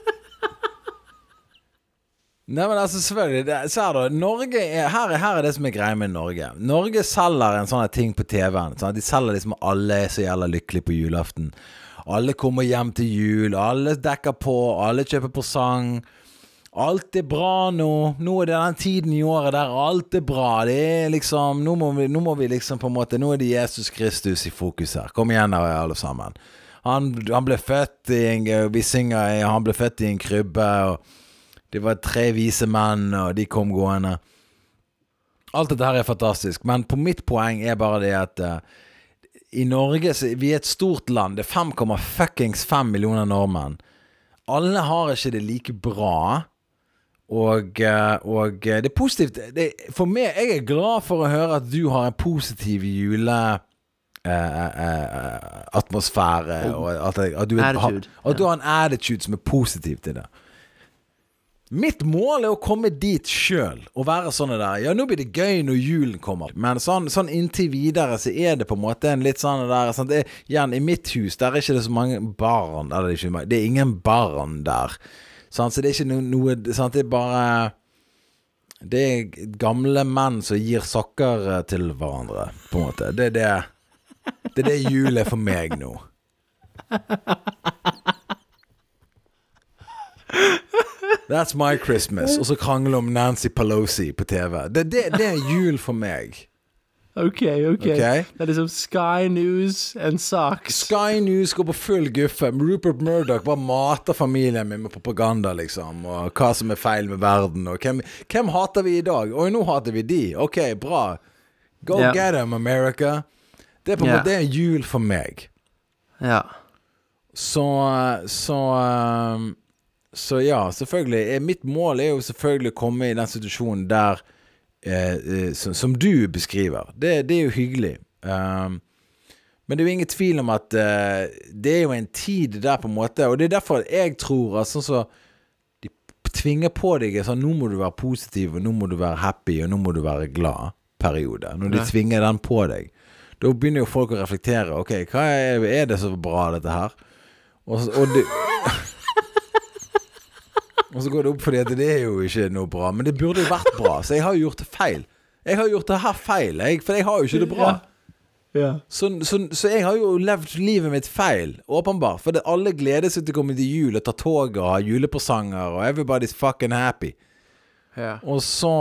[SPEAKER 2] Nei, men altså selvfølgelig, så da, Norge her det som greia med Norge. Norge selger en sånn ting på TV-en, sånn? De selger liksom alle så jævla lykkelig på julaften. alle kommer hjem til jul, alle dekker på, alle kjøper på sang. Alt bra nå. Nå det den tiden i året der alt bra. Det liksom, nå må vi liksom på en måte, nå det Jesus Kristus i fokus her. Kom igjen da, alle sammen. Han ble født vi synger, han ble født i en krybbe, og det var 3 vise menn, og de kom gående. Alt dette her fantastisk, men på mitt poeng bare det at i Norge, vi et stort land, det 5,5 millioner nordmenn. Alle har ikke det like bra, og det positivt, for meg, jeg glad for å høre at du har en positiv atmosfære, og at du har en attitude som positiv til det. Mitt mål å komme dit selv og være sånn der. Ja, nå blir det gøy når julen kommer. Men sånn inntil videre så det på en måte en litt sånn der sånn, igjen, i mitt hus, der ikke det så mange barn. Eller det ingen barn der. Sånn, så det ikke noe sånn, det bare det gamle menn som gir sokker til hverandre, på en måte. Det det jul for meg nå. That's my Christmas. Og så krangle om Nancy Pelosi på TV. Det jul for meg.
[SPEAKER 1] Ok. Det liksom Sky News and socks.
[SPEAKER 2] Sky News går på full guffe. Rupert Murdoch bare mater familien min med propaganda, liksom. Og hva som feil med verden. Og hvem hater vi i dag? Oi, nå hater vi de. Ok, bra. Go get them, America. Det på en måte jul for meg.
[SPEAKER 1] Ja.
[SPEAKER 2] Så ja, selvfølgelig. Mitt mål jo selvfølgelig å komme i den situasjonen der som du beskriver. Det jo hyggelig. Men det jo ingen tvil om at det jo en tid der på en måte, og det derfor jeg tror at sånn så de tvinger på deg sånn, nå må du være positiv, og nå må du være happy, og nå må du være glad periode. Når de tvinger den på deg, da begynner jo folk å reflektere. Ok, hva det så bra dette her? Og så går det opp fordi at det jo ikke noe bra, men det burde jo vært bra, så jeg har jo gjort det feil. Jeg har gjort det her feil, for jeg har jo ikke det bra.
[SPEAKER 1] Ja.
[SPEAKER 2] Så jeg har jo levd livet mitt feil, åpenbart, for alle gleder seg til å komme til jul og ta tog og ha julepresanger, og everybody's fucking happy.
[SPEAKER 1] Ja.
[SPEAKER 2] Og så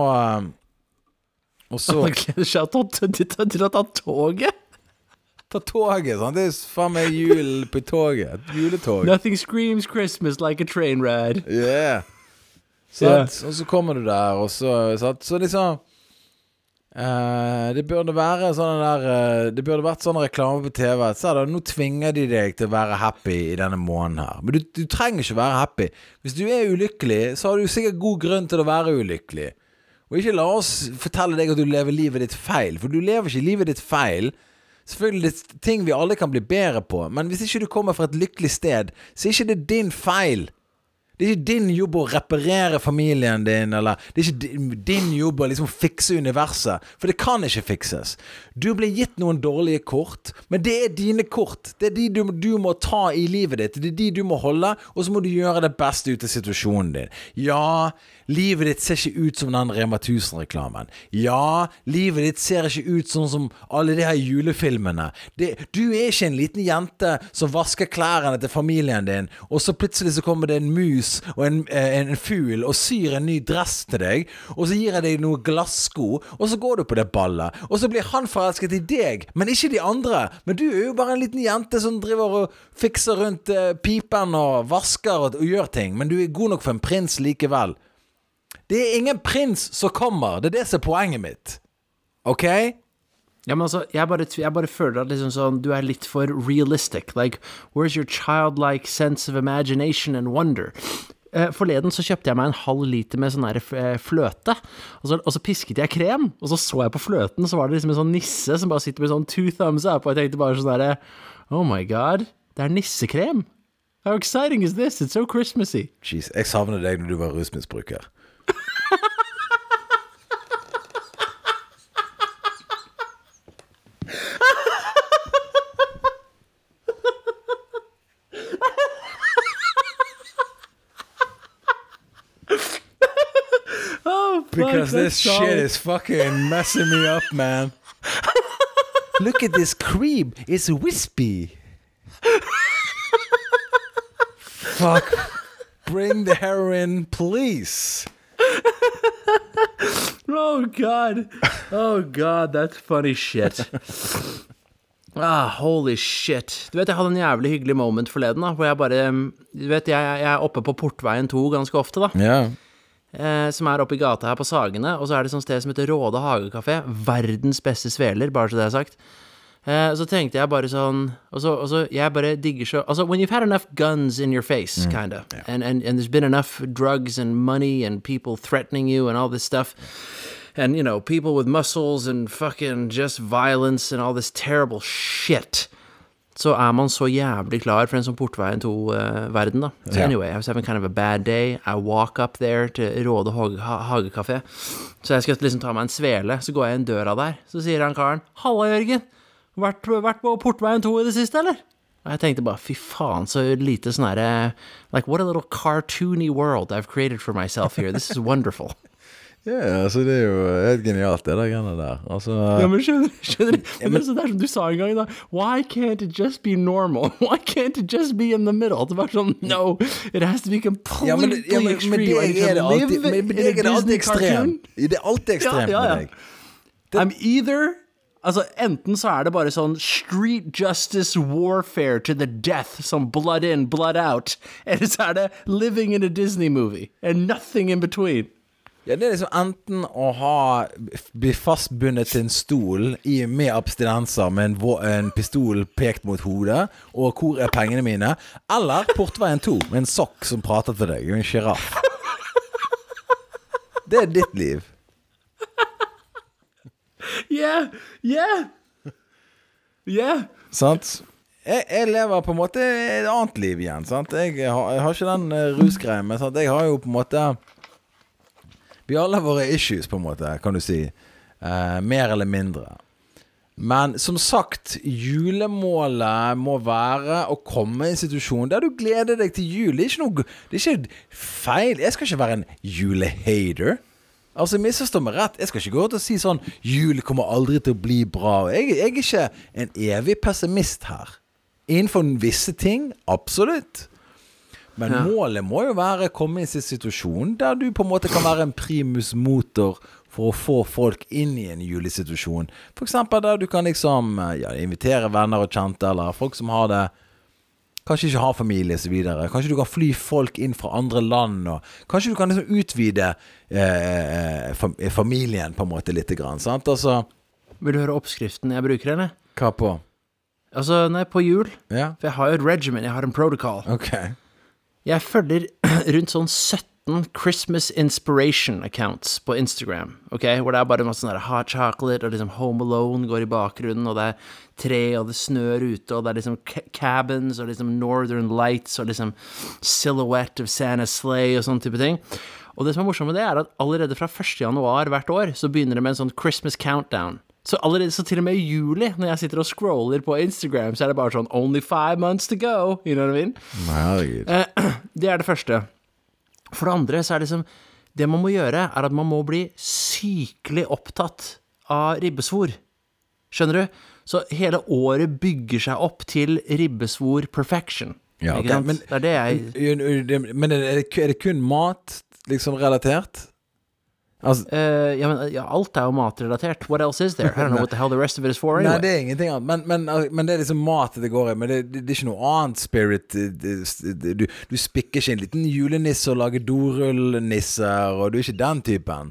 [SPEAKER 1] Alle gleder seg til å ta toget?
[SPEAKER 2] Ta toget, sant? Det faen meg jul på toget. Juletog.
[SPEAKER 1] Nothing screams Christmas like a train ride.
[SPEAKER 2] Yeah. Og så kommer du der, og så liksom det burde være sånn der det burde vært sånn reklame på TV. Så nå tvinger de deg til å være happy i denne måneden her. Men du trenger ikke være happy. Hvis du ulykkelig, så har du sikkert god grunn til å være ulykkelig. Og ikke la oss fortelle deg at du lever livet ditt feil, for du lever ikke livet ditt feil. Selvfølgelig det ting vi alle kan bli bedre på, men hvis ikke du kommer fra et lykkelig sted, så ikke det din feil. Det ikke din jobb å reparere familien din, eller det ikke din jobb å liksom fikse universet, for det kan ikke fikses. Du blir gitt noen dårlige kort, men det dine kort. Det de du må ta i livet ditt. Det de du må holde, og så må du gjøre det beste ut av situasjonen din. Ja, livet ditt ser ikke ut som den Rema 1000-reklamen. Ja, livet ditt ser ikke ut sånn som alle de her julefilmene. Du ikke en liten jente som vasker klærne til familien din, og så plutselig så kommer det en mus og en fugl og syr en ny dress til deg, og så gir jeg deg noe glassko, og så går du på det ballet, og så blir han forelsket i deg, men ikke de andre. Men du jo bare en liten jente som driver og fikser rundt pipen og vasker og gjør ting, men du god nok for en prins likevel. Det ingen prins som kommer, det det som poenget mitt. Ok?
[SPEAKER 1] Ja, men altså, jeg bare føler at liksom sånn, du litt for realistic. Like, where's your childlike sense of imagination and wonder? Forleden så kjøpte jeg meg en halv liter med sånn her fløte, og så pisket jeg krem, og så jeg på fløten, så var det liksom en sånn nisse som bare sitter med sånn 2 thumbs up, og jeg tenkte bare sånn der, oh my god, det nissekrem. How exciting is this? It's so Christmassy.
[SPEAKER 2] Jeez, jeg savner deg når du var rusmisbruker. Because this shit is fucking messing me up, man. Look at this cream. It's wispy. fuck? Bring the heroin, please.
[SPEAKER 1] Oh god, that's funny shit. Holy shit. Du vet, jeg hadde en jævlig hyggelig moment forleden da, hvor jeg bare, du vet, jeg er oppe på Portveien 2 ganske ofte da.
[SPEAKER 2] Ja.
[SPEAKER 1] Som er oppe i gata her på Sagene, og så er det sånn sted som heter Råde Hagekafé, verdens beste sveler, bare så det er sagt. Så tenkte jeg bare sånn, og så jeg bare digger så, altså, when you've had enough guns in your face, kinda, and there's been enough drugs and money and people threatening you and all this stuff, and, you know, people with muscles and fucking just violence and all this terrible shit, så er man så jævlig klar for en sånn Portveien 2-verden da. So anyway, I was having kind of a bad day. I walk up there til Råde Hagekafé. Så jeg skal liksom ta meg en svele, så går jeg inn døra der. Så sier han karen, «Halla, Jørgen, vært på Portveien 2 i det siste, eller?» Og jeg tenkte bare, fy faen, så lite sånn her, like, what a little cartoony world I've created for myself here. This is wonderful.
[SPEAKER 2] Ja, altså det er jo helt genialt det der greiene der. Altså,
[SPEAKER 1] ja, men skjønner du? Men det er sånn som du sa en gang da, why can't it just be normal? Why can't it just be in the middle? Det var sånn, no, it has to be completely extreme.
[SPEAKER 2] Men det er alltid ekstrem. Det er alltid ekstremt med deg.
[SPEAKER 1] I'm either, altså enten så er det bare sånn street justice warfare to the death, som blood in, blood out, eller så er det living in a Disney movie, and nothing in between.
[SPEAKER 2] Ja, det er liksom enten å bli fastbundet til en stol med abstinenser med en pistol pekt mot hodet, og hvor er pengene mine? Eller Portveien 2 med en sokk som prater til deg, en giraff. Det er ditt liv.
[SPEAKER 1] Yeah.
[SPEAKER 2] Sant? Jeg lever på en måte et annet liv igjen, sant? Jeg har ikke den rusgreien, men sant? Jeg har jo på en måte... Vi har alle våre issues på en måte, kan du si. Mer eller mindre. Men som sagt, julemålet må være å komme i en situasjon der du gleder deg til jul. Det er ikke feil. Jeg skal ikke være en julehater. Altså, misforstå meg rett. Jeg skal ikke gå ut og si sånn, jul kommer aldri til å bli bra. Jeg er ikke en evig pessimist her. Innenfor visse ting, absolutt. Men målet må jo være å komme i en situasjon der du på en måte kan være en primus motor for å få folk inn i en julesituasjon. For eksempel der du kan liksom invitere venner og kjente, eller folk som har det, kanskje ikke har familie og så videre. Kanskje du kan fly folk inn fra andre land, og kanskje du kan liksom utvide familien på en måte litt grann, sant? Altså,
[SPEAKER 1] vil du høre oppskriften jeg bruker, eller?
[SPEAKER 2] Hva på?
[SPEAKER 1] Altså, nei, på jul.
[SPEAKER 2] Ja.
[SPEAKER 1] For jeg har jo et regimen, jeg har en protocol.
[SPEAKER 2] Ok.
[SPEAKER 1] Jeg følger rundt sånn 17 Christmas inspiration accounts på Instagram, ok? Hvor det er bare masse sånn der hot chocolate, og liksom Home Alone går i bakgrunnen, og det er tre, og det snør ute, og det er liksom cabins, og liksom Northern Lights, og liksom silhouette of Santa's sleigh, og sånne type ting. Og det som er morsomt med det er at allerede fra 1. januar hvert år, så begynner det med en sånn Christmas countdown. Så allerede, så til og med i juli, når jeg sitter og scroller på Instagram, så er det bare sånn, only 5 months to go, you know what I mean?
[SPEAKER 2] Herregud.
[SPEAKER 1] Det er det første. For det andre, så er det liksom, det man må gjøre, er at man må bli sykelig opptatt av ribbesvor. Skjønner du? Så hele året bygger seg opp til ribbesvor perfection.
[SPEAKER 2] Ja, okay. Men,
[SPEAKER 1] det er det jeg...
[SPEAKER 2] Men er det kun mat, liksom, relatert? Altså,
[SPEAKER 1] alt er jo matrelatert. What else is there? I don't know what the hell the rest of it is for anyway.
[SPEAKER 2] Nei, det er ingenting annet. Men det er liksom mat det går i. Men det er ikke noe annet spirit. Du spikker ikke en liten julenisse og lager dorullnisser, og du er ikke den typen.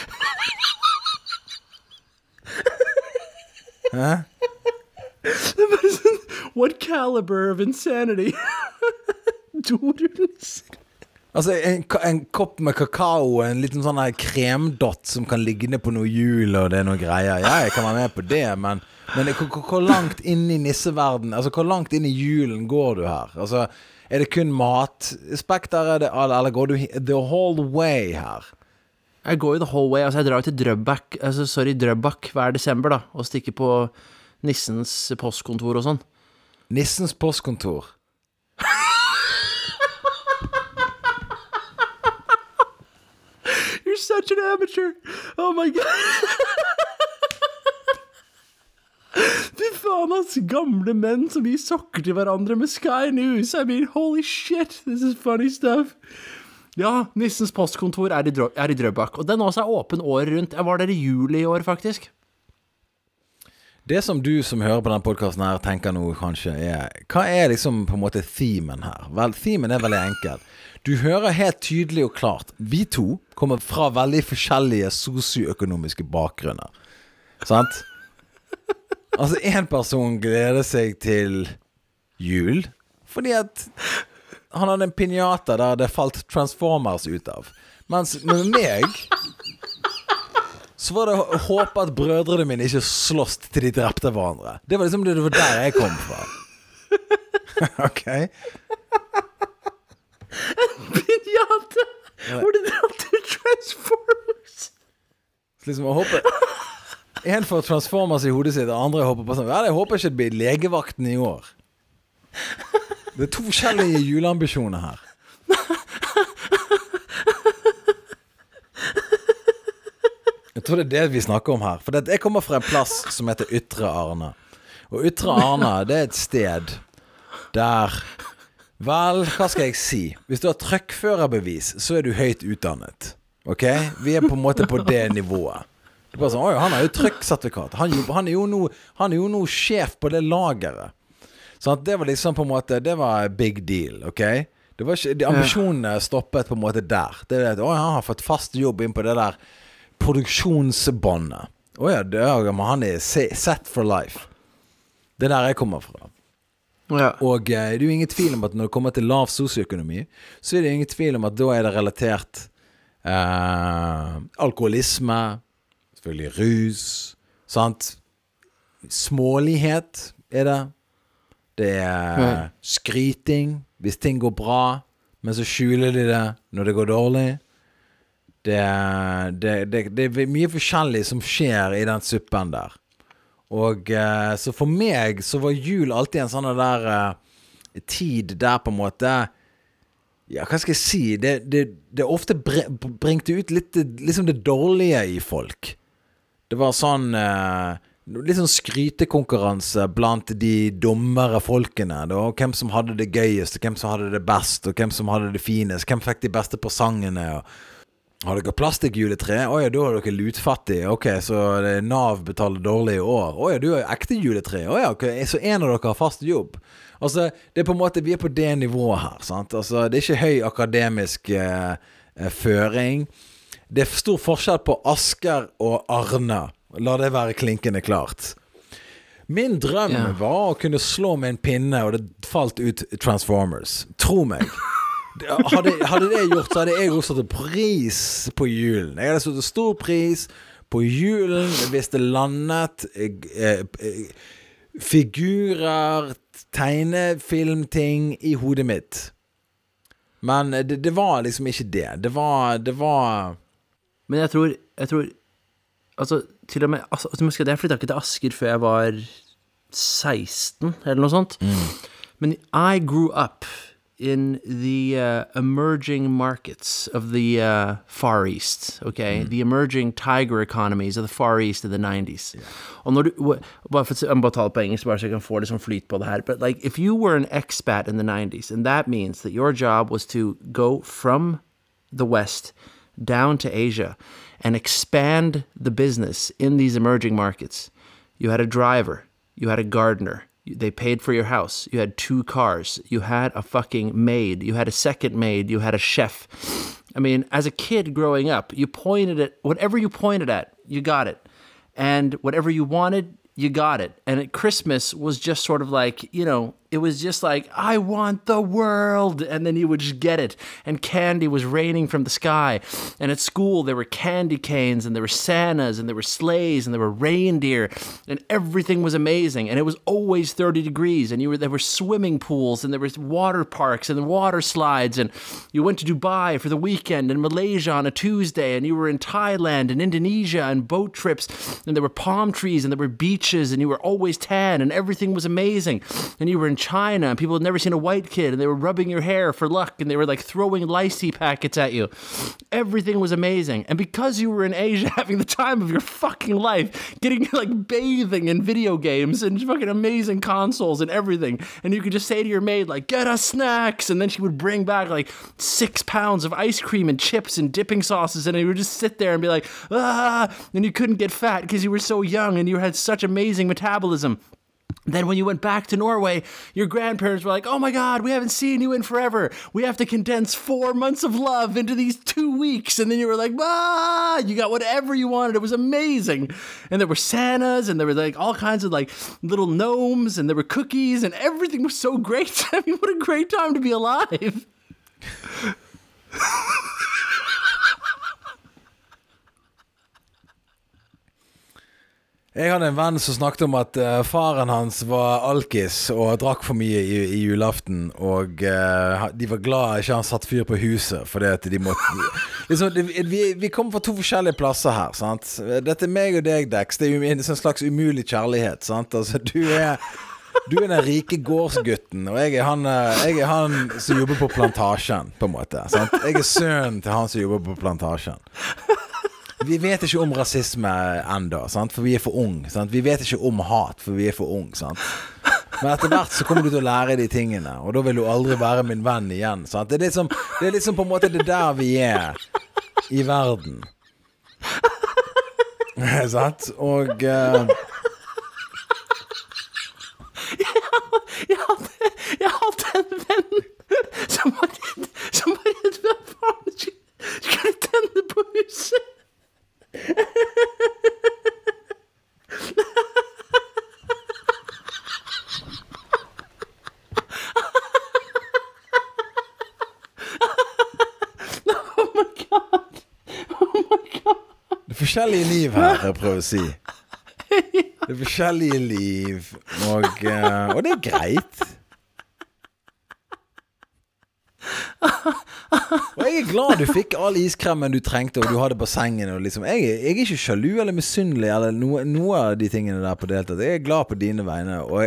[SPEAKER 2] Hæ?
[SPEAKER 1] Det er bare sånn, what caliber of insanity? Dorullnisser.
[SPEAKER 2] Altså, en kopp med kakao, en liten sånn her kremdott som kan ligge ned på noe jul, og det er noe greier. Ja, jeg kan være med på det, men hvor langt inn i nisseverden, altså hvor langt inn i julen går du her? Altså, er det kun matspekter, eller går du the whole way her?
[SPEAKER 1] Jeg går jo the whole way, altså jeg drar jo til Drøbak hver desember da, og stikker på nissens postkontor og sånn.
[SPEAKER 2] Nissens postkontor?
[SPEAKER 1] You're such an amateur. Oh my god. Fy faen, ass, gamle menn som gir sokker til hverandre med Sky News. I mean, holy shit, this is funny stuff. Ja, Nissens postkontor er i Drøbak, og den også er åpen året rundt. Jeg var der i juli i år, faktisk.
[SPEAKER 2] Det som du som hører på den podcasten her tenker nå kanskje er, hva er liksom på en måte themen her? Vel, themen er veldig enkel. Du hører helt tydelig og klart, vi to kommer fra veldig forskjellige sosioøkonomiske bakgrunner. Sant? Altså, en person gleder seg til jul, fordi at han hadde en piñata der det falt Transformers ut av. Mens med meg så var det å håpe at brødrene mine ikke slåss til de drepte hverandre. Det var liksom det var der jeg kom fra. Ok.
[SPEAKER 1] En piñata hvor det drepte Transformers.
[SPEAKER 2] Så liksom å håpe en får Transformers i hodet sitt, og andre håper på sånn, ja, jeg håper ikke det blir legevakten i år. Det er to forskjellige juleambisjoner her. Jeg tror det er det vi snakker om her. For jeg kommer fra en plass som heter Ytre Arna. Og Ytre Arna, det er et sted der, vel, hva skal jeg si? Hvis du har trøkkførerbevis, så er du høyt utdannet. Ok? Vi er på en måte på det nivået. Det er bare sånn, oi, han har jo trøkksertifikat. Han er jo nå sjef på det lageret. Så det var liksom på en måte, det var big deal, ok? Det var ikke, ambisjonene stoppet på en måte der. Det er at, oi, han har fått fast jobb inn på det der produksjonsbåndet. Han er set for life. Det er der jeg kommer fra.
[SPEAKER 1] Ja.
[SPEAKER 2] Og det er jo ingen tvil om at når det kommer til lav sosioøkonomi, så er det ingen tvil om at da er det relatert alkoholisme, selvfølgelig rus, sant? Smålighet er det. Det er skryting hvis ting går bra, men så skjuler de det når det går dårlig. Det er mye forskjellig som skjer i den suppen der. Og så for meg så var jul alltid en sånn der tid der på en måte, ja, hva skal jeg si, det ofte bringte ut litt liksom det dårlige i folk. Det var sånn litt sånn skrytekonkurranse blant de dummere folkene da, og hvem som hadde det gøyest, og hvem som hadde det best, og hvem som hadde det finest, hvem fikk de beste presangene, og har dere plastikkjuletre? Åja, da er dere lutfattige. Ok, så NAV betaler dårlig i år. Åja, du har ekte juletre. Åja, okay. Så en av dere har fast jobb. Altså, det er på en måte, vi er på det nivået her, sant? Altså, det er ikke høy akademisk føring. Det er stor forskjell på Asker og Arne. La det være klinkende klart. Min drøm var å kunne slå med en pinne, og det falt ut Transformers. Tro meg. Hadde det gjort, så hadde jeg også satt pris på julen. Jeg hadde satt stor pris på julen hvis det landet figurer, tegnefilmting i hodet mitt. Men det var liksom ikke det. Det var
[SPEAKER 1] Men jeg tror altså, til og med jeg flyttet ikke til Asker før jeg var 16 eller noe sånt. Men I grew up in the emerging markets of the Far East, okay? The emerging tiger economies of the Far East in the 90s. Og når du, jeg bare taler på engelsk, bare så jeg kan få det som flyt på det her, but like, if you were an expat in the 90s, and that means that your job was to go from the West down to Asia and expand the business in these emerging markets. You had a driver, you had a gardener, they paid for your house. You had 2 cars. You had a fucking maid. You had a second maid. You had a chef. I mean, as a kid growing up, you pointed at whatever you pointed at, you got it. And whatever you wanted, you got it. And at Christmas was just sort of like, you know, it was just like, I want the world. And then you would just get it. And candy was raining from the sky. And at school, there were candy canes, and there were Santas, and there were sleighs, and there were reindeer, and everything was amazing. And it was always 30 degrees, and there were swimming pools, and there was water parks, and water slides, and you went to Dubai for the weekend, and Malaysia on a Tuesday, and you were in Thailand, and Indonesia, and boat trips, and there were palm trees, and there were beaches, and you were always tan, and everything was amazing. And you were in China, and people had never seen a white kid, and they were rubbing your hair for luck, and they were like throwing lycee packets at you. Everything was amazing. And because you were in Asia having the time of your fucking life, getting like bathing in video games and fucking amazing consoles and everything, and you could just say to your maid, like, get us snacks, and then she would bring back like 6 pounds of ice cream and chips and dipping sauces, and you would just sit there and be like, and you couldn't get fat because you were so young and you had such amazing metabolism. Then when you went back to Norway, your grandparents were like, oh my God, we haven't seen you in forever. We have to condense 4 months of love into these 2 weeks. And then you were like, you got whatever you wanted. It was amazing. And there were Santas, and there were like all kinds of like little gnomes, and there were cookies, and everything was so great. I mean, what a great time to be alive.
[SPEAKER 2] Jeg hadde en venn som snakket om at faren hans var alkis og drakk for mye i julaften, og de var glad ikke han satt fyr på huset, fordi at de måtte liksom, vi kommer fra 2 forskjellige plasser her, sant? Dette meg og deg, Dex. Det en slags umulig kjærlighet, sant? Altså, du er den rike gårdsgutten, og jeg er han som jobber på plantasjen, på en måte, sant? Jeg er sønnen til han som jobber på plantasjen. Vi vet ikke om rasisme enda, sant? For vi er for ung, sant? Vi vet ikke om hat, for vi er for ung, sant? Men etter hvert så kommer du til å lære de tingene, og da vil du aldri være min venn igjen, sant? Det er liksom på en måte det der vi er i verden. Sant? Og
[SPEAKER 1] Jeg hadde en venn som var redd for at faen skulle tenne på huset.
[SPEAKER 2] Det er forskjellige liv her, jeg prøver å si. Det er forskjellige liv, og det er greit. Og jeg er glad du fikk all iskremen du trengte, og du hadde bassengen, og liksom, jeg er ikke sjalu eller misunnelig eller noe av de tingene der på deltatt. Jeg er glad på dine vegne, og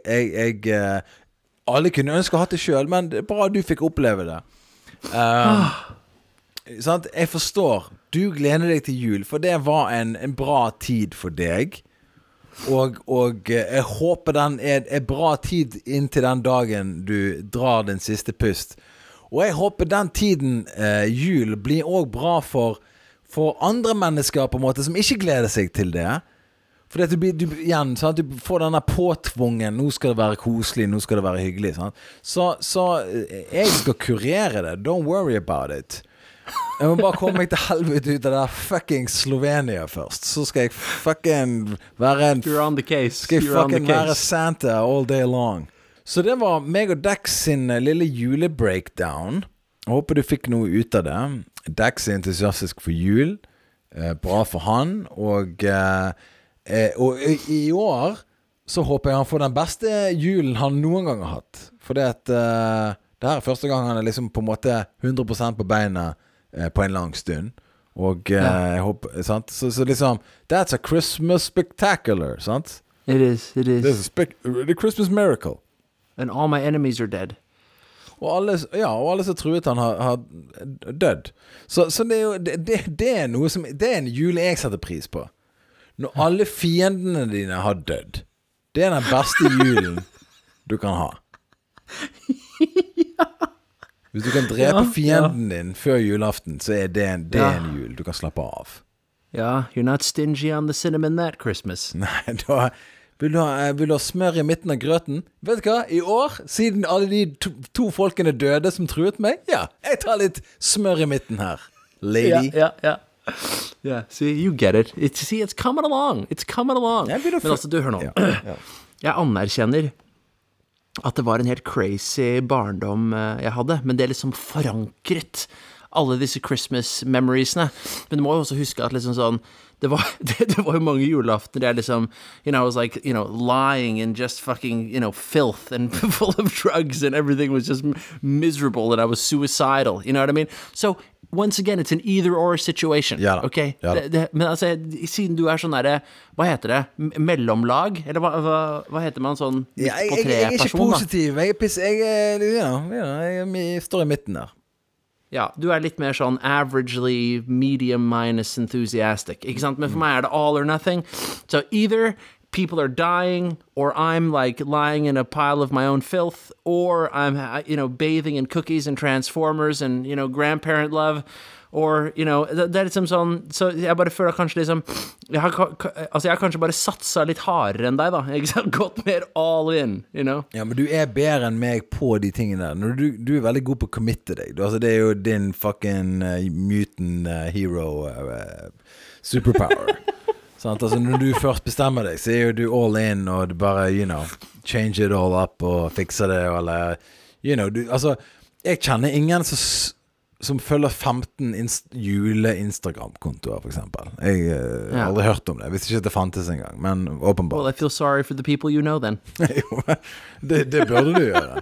[SPEAKER 2] alle kunne ønske å ha det selv, men det er bra du fikk oppleve det. Sant? Jeg forstår, du gleder deg til jul, for det var en bra tid for deg, og jeg håper den er bra tid inntil den dagen du drar din siste pust. Og jeg håper den tiden jul blir også bra for andre mennesker på en måte som ikke gleder seg til det. For at igjen, sant? Du får denne påtvungen, nå skal det være koselig, nå skal det være hyggelig, sant? Så jeg skal kurere det, don't worry about it. Jeg må bare komme meg til helvete ut av det fucking Slovenia først. Så skal jeg fucking være
[SPEAKER 1] You're on the case.
[SPEAKER 2] Skal jeg fucking være Santa all day long. Så det var meg og Dex sin lille julebreakdown. Jeg håper du fikk noe ut av det. Dex er entusiastisk for jul. Bra for han. Og i år så håper jeg han får den beste julen han noen gang har hatt. For det her er første gang han er liksom på en måte 100% på beina på en lang stund. Og jeg håper, sant? Så liksom, that's a Christmas spectacular, sant?
[SPEAKER 1] It is.
[SPEAKER 2] This is the Christmas miracle.
[SPEAKER 1] And all my enemies are dead.
[SPEAKER 2] Og alle som truet han har dødd. Så det er jo det er noe som det er en jul jeg setter pris på. Når alle fiendene dine har dødd. Det er den beste julen du kan ha. Hvis du kan drepe fienden din før julaften, så er det en jul du kan slappe av.
[SPEAKER 1] Ja, you're not stingy on the cinnamon that Christmas.
[SPEAKER 2] Nei, da vil du ha smør i midten av grøten? Vet du hva? I år, siden alle de to folkene døde som truet meg, jeg tar litt smør i midten her, lady.
[SPEAKER 1] Yeah, see, you get it. It's coming along. It's coming along. Men altså, du, hør nå. Jeg anerkjenner at det var en helt crazy barndom jeg hadde, men det er liksom forankret alle disse Christmas memoriesne. Men du må jo også huske at liksom sånn, det var jo mange julaftener der liksom, I was like, lying and just fucking, filth and full of drugs and everything was just miserable and I was suicidal, you know what I mean? So, once again, it's an either-or situation, okay? Men altså, siden du sånn der, hva heter det? Mellomlag? Eller hva heter man sånn på 3 personer?
[SPEAKER 2] Jeg ikke positiv, jeg står I midten der.
[SPEAKER 1] Ja, du litt mer sånn averagely medium minus enthusiastic, ikke sant? Men for meg det all or nothing. So either people are dying, or I'm like lying in a pile of my own filth, or I'm, bathing in cookies and Transformers and, grandparent love, or, det liksom sånn, så jeg bare føler kanskje liksom, jeg har kanskje bare satset litt hardere enn deg da, ikke sant? Gått mer all in,
[SPEAKER 2] Ja, men du bedre enn meg på de tingene der. Du veldig god på å committe deg. Altså, det jo din fucking mutant hero superpower. Sant? Altså, når du først bestemmer deg, så jo du all in, og du bare, change it all up, og fikser det, eller, altså, jeg kjenner ingen som følger 15 jule-Instagram-kontoer, for eksempel. Jeg har aldri hørt om det. Hvis ikke det fantes en gang, men åpenbart.
[SPEAKER 1] Well, I feel sorry for the people you know, then.
[SPEAKER 2] det burde du gjøre.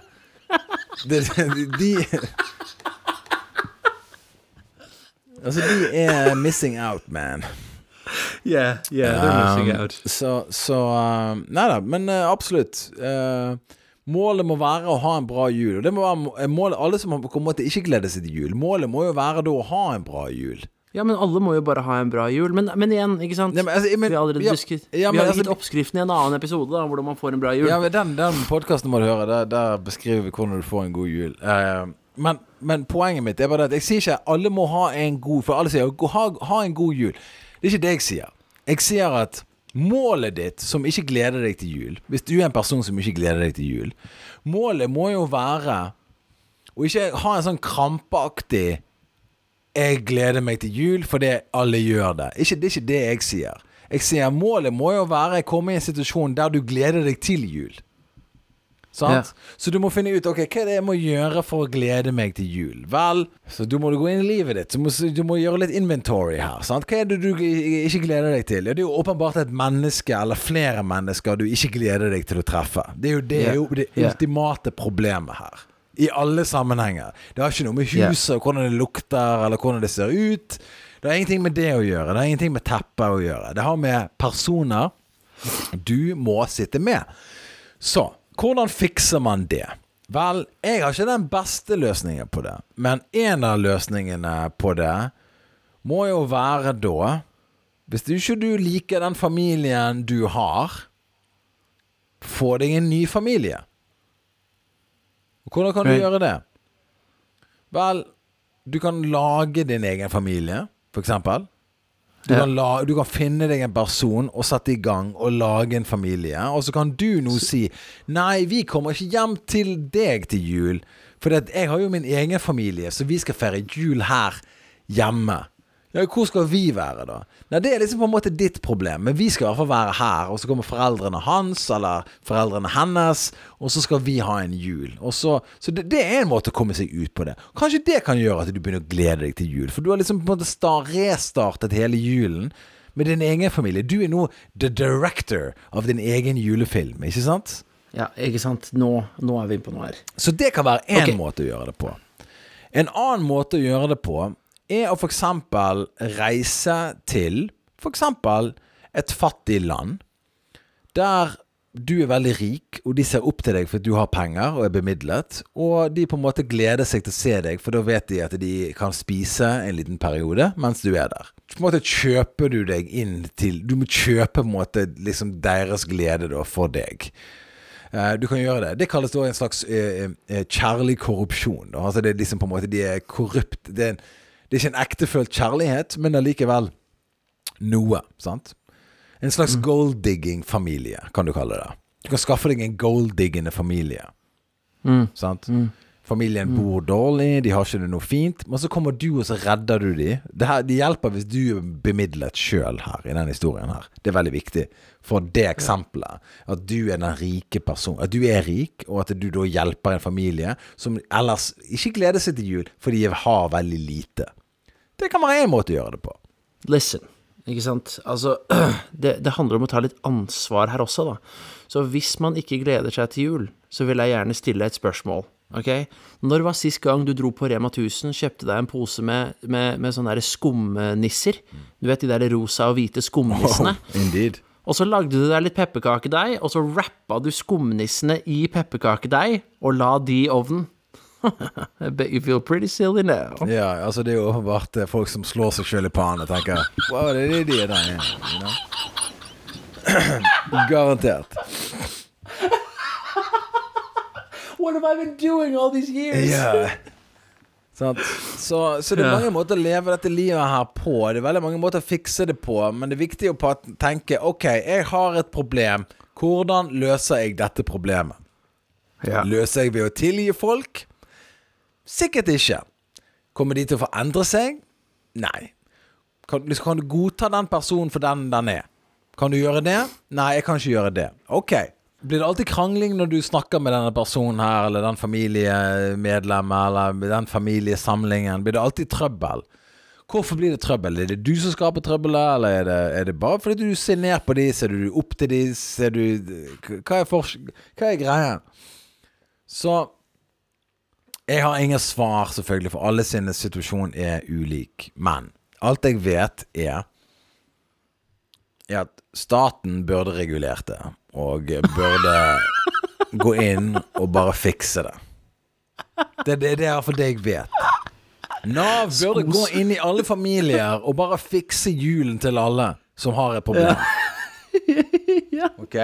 [SPEAKER 2] Altså, de missing out, man.
[SPEAKER 1] Yeah, they're missing out.
[SPEAKER 2] Så neida, men absolutt. Målet må være å ha en bra jul. Og det må være målet, alle som kommer til ikke glede seg til jul. Målet må jo være da å ha en bra jul.
[SPEAKER 1] Ja, men alle må jo bare ha en bra jul. Men igjen, ikke sant? Vi har allerede gitt oppskriften I en annen episode da, hvordan man får en bra jul. Ja,
[SPEAKER 2] men den podcasten må du høre. Der beskriver vi hvordan du får en god jul. Men poenget mitt bare at jeg sier ikke alle må ha en god, for alle sier ha en god jul. Det ikke det jeg sier. Jeg sier at målet ditt som ikke gleder deg til jul, hvis du en person som ikke gleder deg til jul, målet må jo være å ikke ha en sånn krampaktig jeg gleder meg til jul fordi alle gjør det. Det ikke det jeg sier. Jeg sier målet må jo være å komme I en situasjon der du gleder deg til jul. Sant? Ja. Så du må finne ut, ok, hva det jeg må gjøre for å glede meg til jul? Vel, så du må gå inn I livet ditt, du må gjøre litt inventory her, sant? Hva det du ikke gleder deg til? Ja, det jo åpenbart et menneske, eller flere mennesker du ikke gleder deg til å treffe. Det jo det ultimate problemet her. I alle sammenhenger. Det har ikke noe med huset, hvordan det lukter, eller hvordan det ser ut. Det har ingenting med det å gjøre, det har ingenting med teppet å gjøre. Det har med personer du må sitte med. Så, hvordan fikser man det? Vel, jeg har ikke den beste løsningen på det, men en av løsningene på det må jo være da, hvis du ikke liker den familien du har, få deg en ny familie. Og hvordan kan du gjøre det? Vel, du kan lage din egen familie, for eksempel. Du kan finne deg en person og sette I gang og lage en familie, og så kan du nå si nei, vi kommer ikke hjem til deg til jul, for jeg har jo min egen familie, så vi skal feire jul her hjemme. Ja, hvor skal vi være da? Nei, det liksom på en måte ditt problem, men vi skal I hvert fall være her, og så kommer foreldrene hans, eller foreldrene hennes, og så skal vi ha en jul. Og så det en måte å komme seg ut på det. Kanskje det kan gjøre at du begynner å glede deg til jul, for du har liksom på en måte restartet hele julen med din egen familie. Du nå the director av din egen julefilm, ikke sant?
[SPEAKER 1] Ja, ikke sant? Nå vi på noe her.
[SPEAKER 2] Så det kan være en måte å gjøre det på. En annen måte å gjøre det på å for eksempel reise til for eksempel et fattig land der du veldig rik og de ser opp til deg for at du har penger og bemidlet, og de på en måte gleder seg til å se deg, for da vet de at de kan spise en liten periode mens du der. På en måte kjøper du deg inn til, du må kjøpe på en måte liksom deres glede da for deg. Du kan gjøre det. Det kalles da en slags kjærlig korrupsjon da. Altså det liksom på en måte, de korrupt, det er ikke en ektefølt kjærlighet, men allikevel noe, sant? En slags gold-digging-familie, kan du kalle det. Du kan skaffe deg en gold-diggende familie. Sant? Familien bor dårlig, de har ikke det noe fint, men så kommer du og så redder du de. Det hjelper hvis du bemidlet selv her, i denne historien her. Det er veldig viktig for det eksempelet. At du den rike personen, at du rik, og at du da hjelper en familie som ellers ikke gleder seg til jul, fordi de har veldig lite. Det kan være en måte å gjøre det på.
[SPEAKER 1] Listen, Ikke sant? Altså, det handler om å ta litt ansvar her også, da. Så hvis man ikke gleder seg til jul, så vil jeg gjerne stille et spørsmål. Ok? Når var sist gang du dro på Rema 1000, kjøpte deg en pose med sånne der skumnisser? Du vet, de der rosa og hvite skumnissene?
[SPEAKER 2] Indeed.
[SPEAKER 1] Og så lagde du deg litt pepperkakedeig, og så rappet du skumnissene i pepperkakedeig, og la de i ovnen. I bet you feel pretty silly now.
[SPEAKER 2] Ja, altså det er jo åpenbart folk som slår seg selv i panen og tenker, wow, det er det der, you know? Garantert.
[SPEAKER 1] What have I been doing all these years?
[SPEAKER 2] Ja. Så det er mange måter å leve dette livet her på. Det er veldig mange måter å fikse det på. Men det er viktig å tenke, ok, jeg har et problem. Hvordan løser jeg dette problemet?
[SPEAKER 1] Ja.
[SPEAKER 2] Løser jeg ved å tilgi folk? Sikkert ikke. Kommer de til å forandre seg? Nei. Kan du godta den personen for den er? Kan du gjøre det? Nei, jeg kan ikke gjøre det. Ok. Blir det alltid krangling når du snakker med denne personen her, eller den familiemedlemmet, eller den familiesamlingen? Blir det alltid trøbbel? Hvorfor blir det trøbbel? Er det du som skaper trøbbel, eller er det bare fordi du ser ned på de, ser du opp til de, ser du... Hva er greia? Så jeg har ingen svar selvfølgelig, for alle sine situasjon er ulik. Men alt jeg vet er at staten burde regulert det, og burde gå inn og bare fikse det. Det er for det jeg vet. Nav burde gå inn i alle familier og bare fikse julen til alle som har et problem.
[SPEAKER 1] Ja.
[SPEAKER 2] Ok?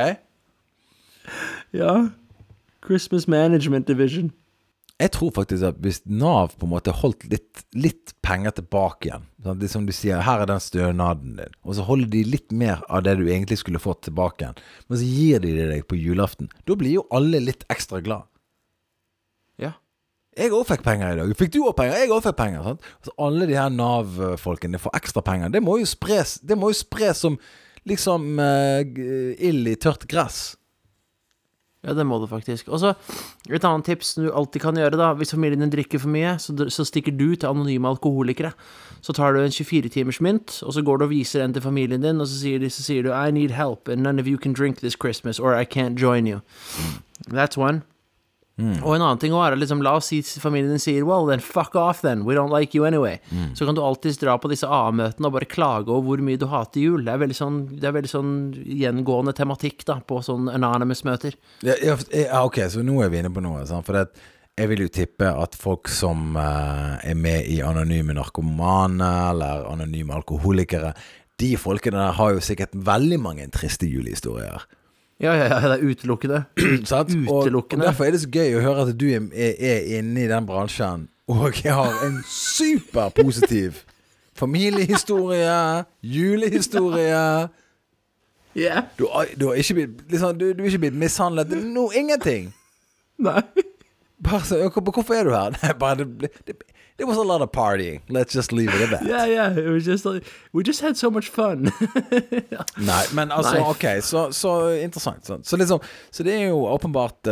[SPEAKER 1] Ja. Christmas Management Division.
[SPEAKER 2] Jeg tror faktisk at hvis Nav på en måte holdt litt penger tilbake igjen, sånn, det som du sier, her er den stønaden din, og så holder de litt mer av det du egentlig skulle fått tilbake igjen, men så gir de deg på julaften. Da blir jo alle litt ekstra glad.
[SPEAKER 1] Ja.
[SPEAKER 2] Jeg også fikk penger i dag. Fikk du også penger? Jeg også fikk penger. Sant? Altså, alle de her Nav-folkene får ekstra penger. Det må jo spres som liksom ild i tørt gress.
[SPEAKER 1] Ja, det må du faktisk. Og så et annet tips du alltid kan gjøre da, hvis familien din drikker for mye, så stikker du til anonyme alkoholikere. Så tar du en 24-timers mynt, og så går du og viser den til familien din, og så sier du, I need help, and none of you can drink this Christmas, or I can't join you. That's one. Og en annen ting også er liksom, la oss si familien din sier, well, then fuck off then, we don't like you anyway. Så kan du alltid dra på disse A-møtene og bare klage over hvor mye du hater jul. Det er veldig sånn gjengående tematikk da, på sånn anonymous møter.
[SPEAKER 2] Ja, ok, så nå er vi inne på noe, sant? For jeg vil jo tippe at folk som er med i anonyme narkomane, eller anonyme alkoholikere, de folkene der har jo sikkert veldig mange triste julehistorier.
[SPEAKER 1] Ja, det er utelukkende.
[SPEAKER 2] Og derfor er det så gøy å høre at du er inne i den bransjen, og jeg har en superpositiv familiehistorie, julehistorie.
[SPEAKER 1] Yeah.
[SPEAKER 2] Du har ikke blitt, liksom, du er ikke blitt mishandlet, ingenting.
[SPEAKER 1] Nei.
[SPEAKER 2] Bare så, hvorfor er du her? Nei, bare There was a lot of partying. Let's just leave it at that.
[SPEAKER 1] Yeah. It was just like, we just had so much fun.
[SPEAKER 2] Nei, men altså, ok, så interessant. Så det er jo åpenbart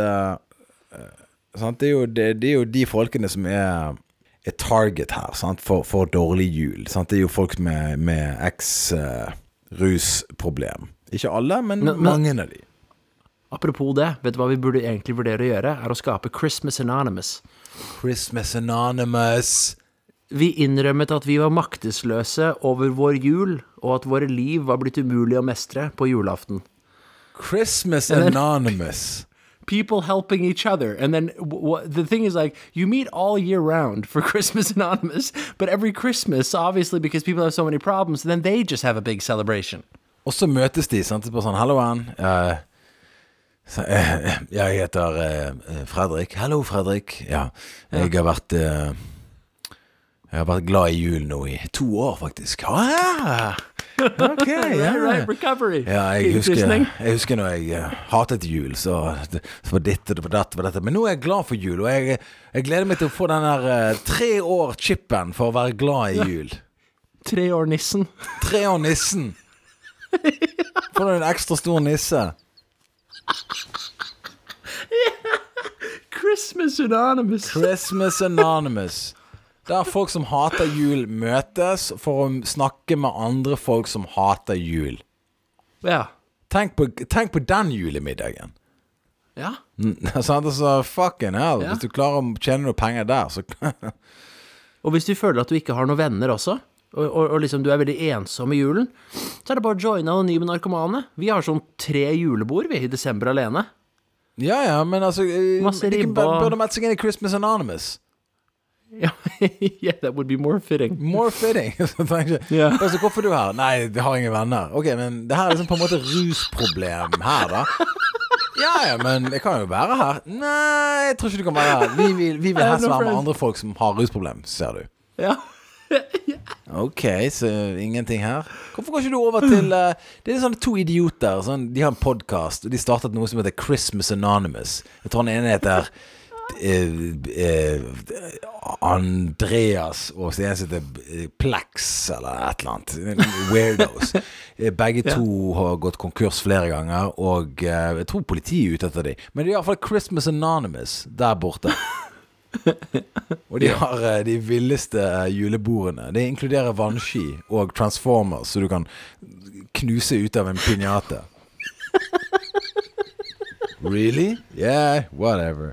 [SPEAKER 2] sant? Det er jo de folkene som er target her, sant? For dårlig jul. Sant? Det er jo folk med eks-rusproblem. Ikke alle, men mange av de.
[SPEAKER 1] Apropos det, vet du hva vi burde egentlig vurdere å gjøre? Er å skape Christmas Anonymous.
[SPEAKER 2] Christmas Anonymous.
[SPEAKER 1] Vi innrømmet at vi var maktesløse over vår jul, og at våre liv var blitt umulig å mestre på julaften.
[SPEAKER 2] Christmas Anonymous.
[SPEAKER 1] People helping each other. And then the thing is like, you meet all year round for Christmas Anonymous, but every Christmas, obviously, because people have so many problems, then they just have a big celebration. Og
[SPEAKER 2] så møtes de, sant? Det er bare sånn, hallo Ann. Jeg heter Fredrik. Hallo Fredrik. Ja, jeg har vært glad i jul nå i 2 år faktisk. Ok,
[SPEAKER 1] right, recovery.
[SPEAKER 2] Ja, jeg husker når jeg hatet jul, så var dette. Men nå er jeg glad for jul, og jeg gleder meg til å få den der 3 år chippen for å være glad i jul.
[SPEAKER 1] 3 år nissen.
[SPEAKER 2] 3 år nissen. Får du en ekstra stor nisse?
[SPEAKER 1] Yeah. Christmas Anonymous.
[SPEAKER 2] Christmas Anonymous. Der folk som hater jul møtes for å snakke med andre folk som hater jul.
[SPEAKER 1] Ja.
[SPEAKER 2] Tenk på den julemiddagen.
[SPEAKER 1] Ja.
[SPEAKER 2] Sant, altså, fucking hell. Hvis du klarer å tjene noe penger der, så
[SPEAKER 1] Og hvis du føler at du ikke har noen venner også, og liksom du er veldig ensom i julen, så er det bare å joine Anonyme Narkomane. Vi har sånn 3 julebord vi i desember alene.
[SPEAKER 2] Ja, men altså
[SPEAKER 1] Masse ribba.
[SPEAKER 2] Burde mette seg inn i Christmas Anonymous.
[SPEAKER 1] Ja, yeah, that would be more fitting.
[SPEAKER 2] More fitting.
[SPEAKER 1] Ja.
[SPEAKER 2] Altså, hvorfor er du her? Nei, vi har ingen venner. Ok, men det her er liksom på en måte rusproblem her da. Ja, men jeg kan jo være her. Nei, jeg tror ikke du kan være her. Vi vil helst være med andre folk som har rusproblem, ser du.
[SPEAKER 1] Ja.
[SPEAKER 2] Ok, så ingenting her. Hvorfor går ikke du over til det er sånne 2 idioter sånn, de har en podcast og de startet noe som heter Christmas Anonymous. Jeg tror den ene heter Andreas og så en som heter Plex eller et eller annet Weirdos. Begge to har gått konkurs flere ganger og jeg tror politiet er ute etter dem. Men det er i hvert fall Christmas Anonymous der borte. Og de har de villeste julebordene. Det inkluderer vannski og Transformers, så du kan knuse ut av en piñata. Really? Yeah, whatever.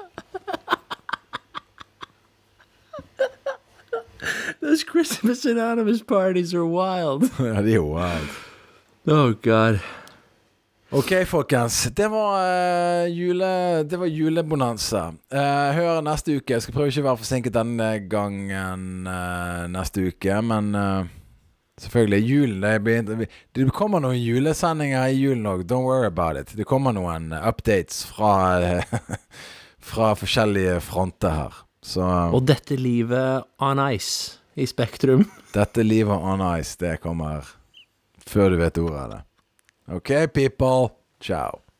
[SPEAKER 1] Those Christmas Anonymous parties are wild.
[SPEAKER 2] Ja, de er wild.
[SPEAKER 1] Oh god.
[SPEAKER 2] Ok, folkens. Det var julebonanza. Hør neste uke. Jeg skal prøve ikke å være forsinket denne gangen neste uke, men selvfølgelig julen. Det kommer noen julesendinger i julen også. Don't worry about it. Det kommer noen updates fra forskjellige fronter her. Så,
[SPEAKER 1] og dette livet on ice i Spektrum.
[SPEAKER 2] Dette livet on ice, det kommer før du vet ordet av det. Ok, people. Ciao.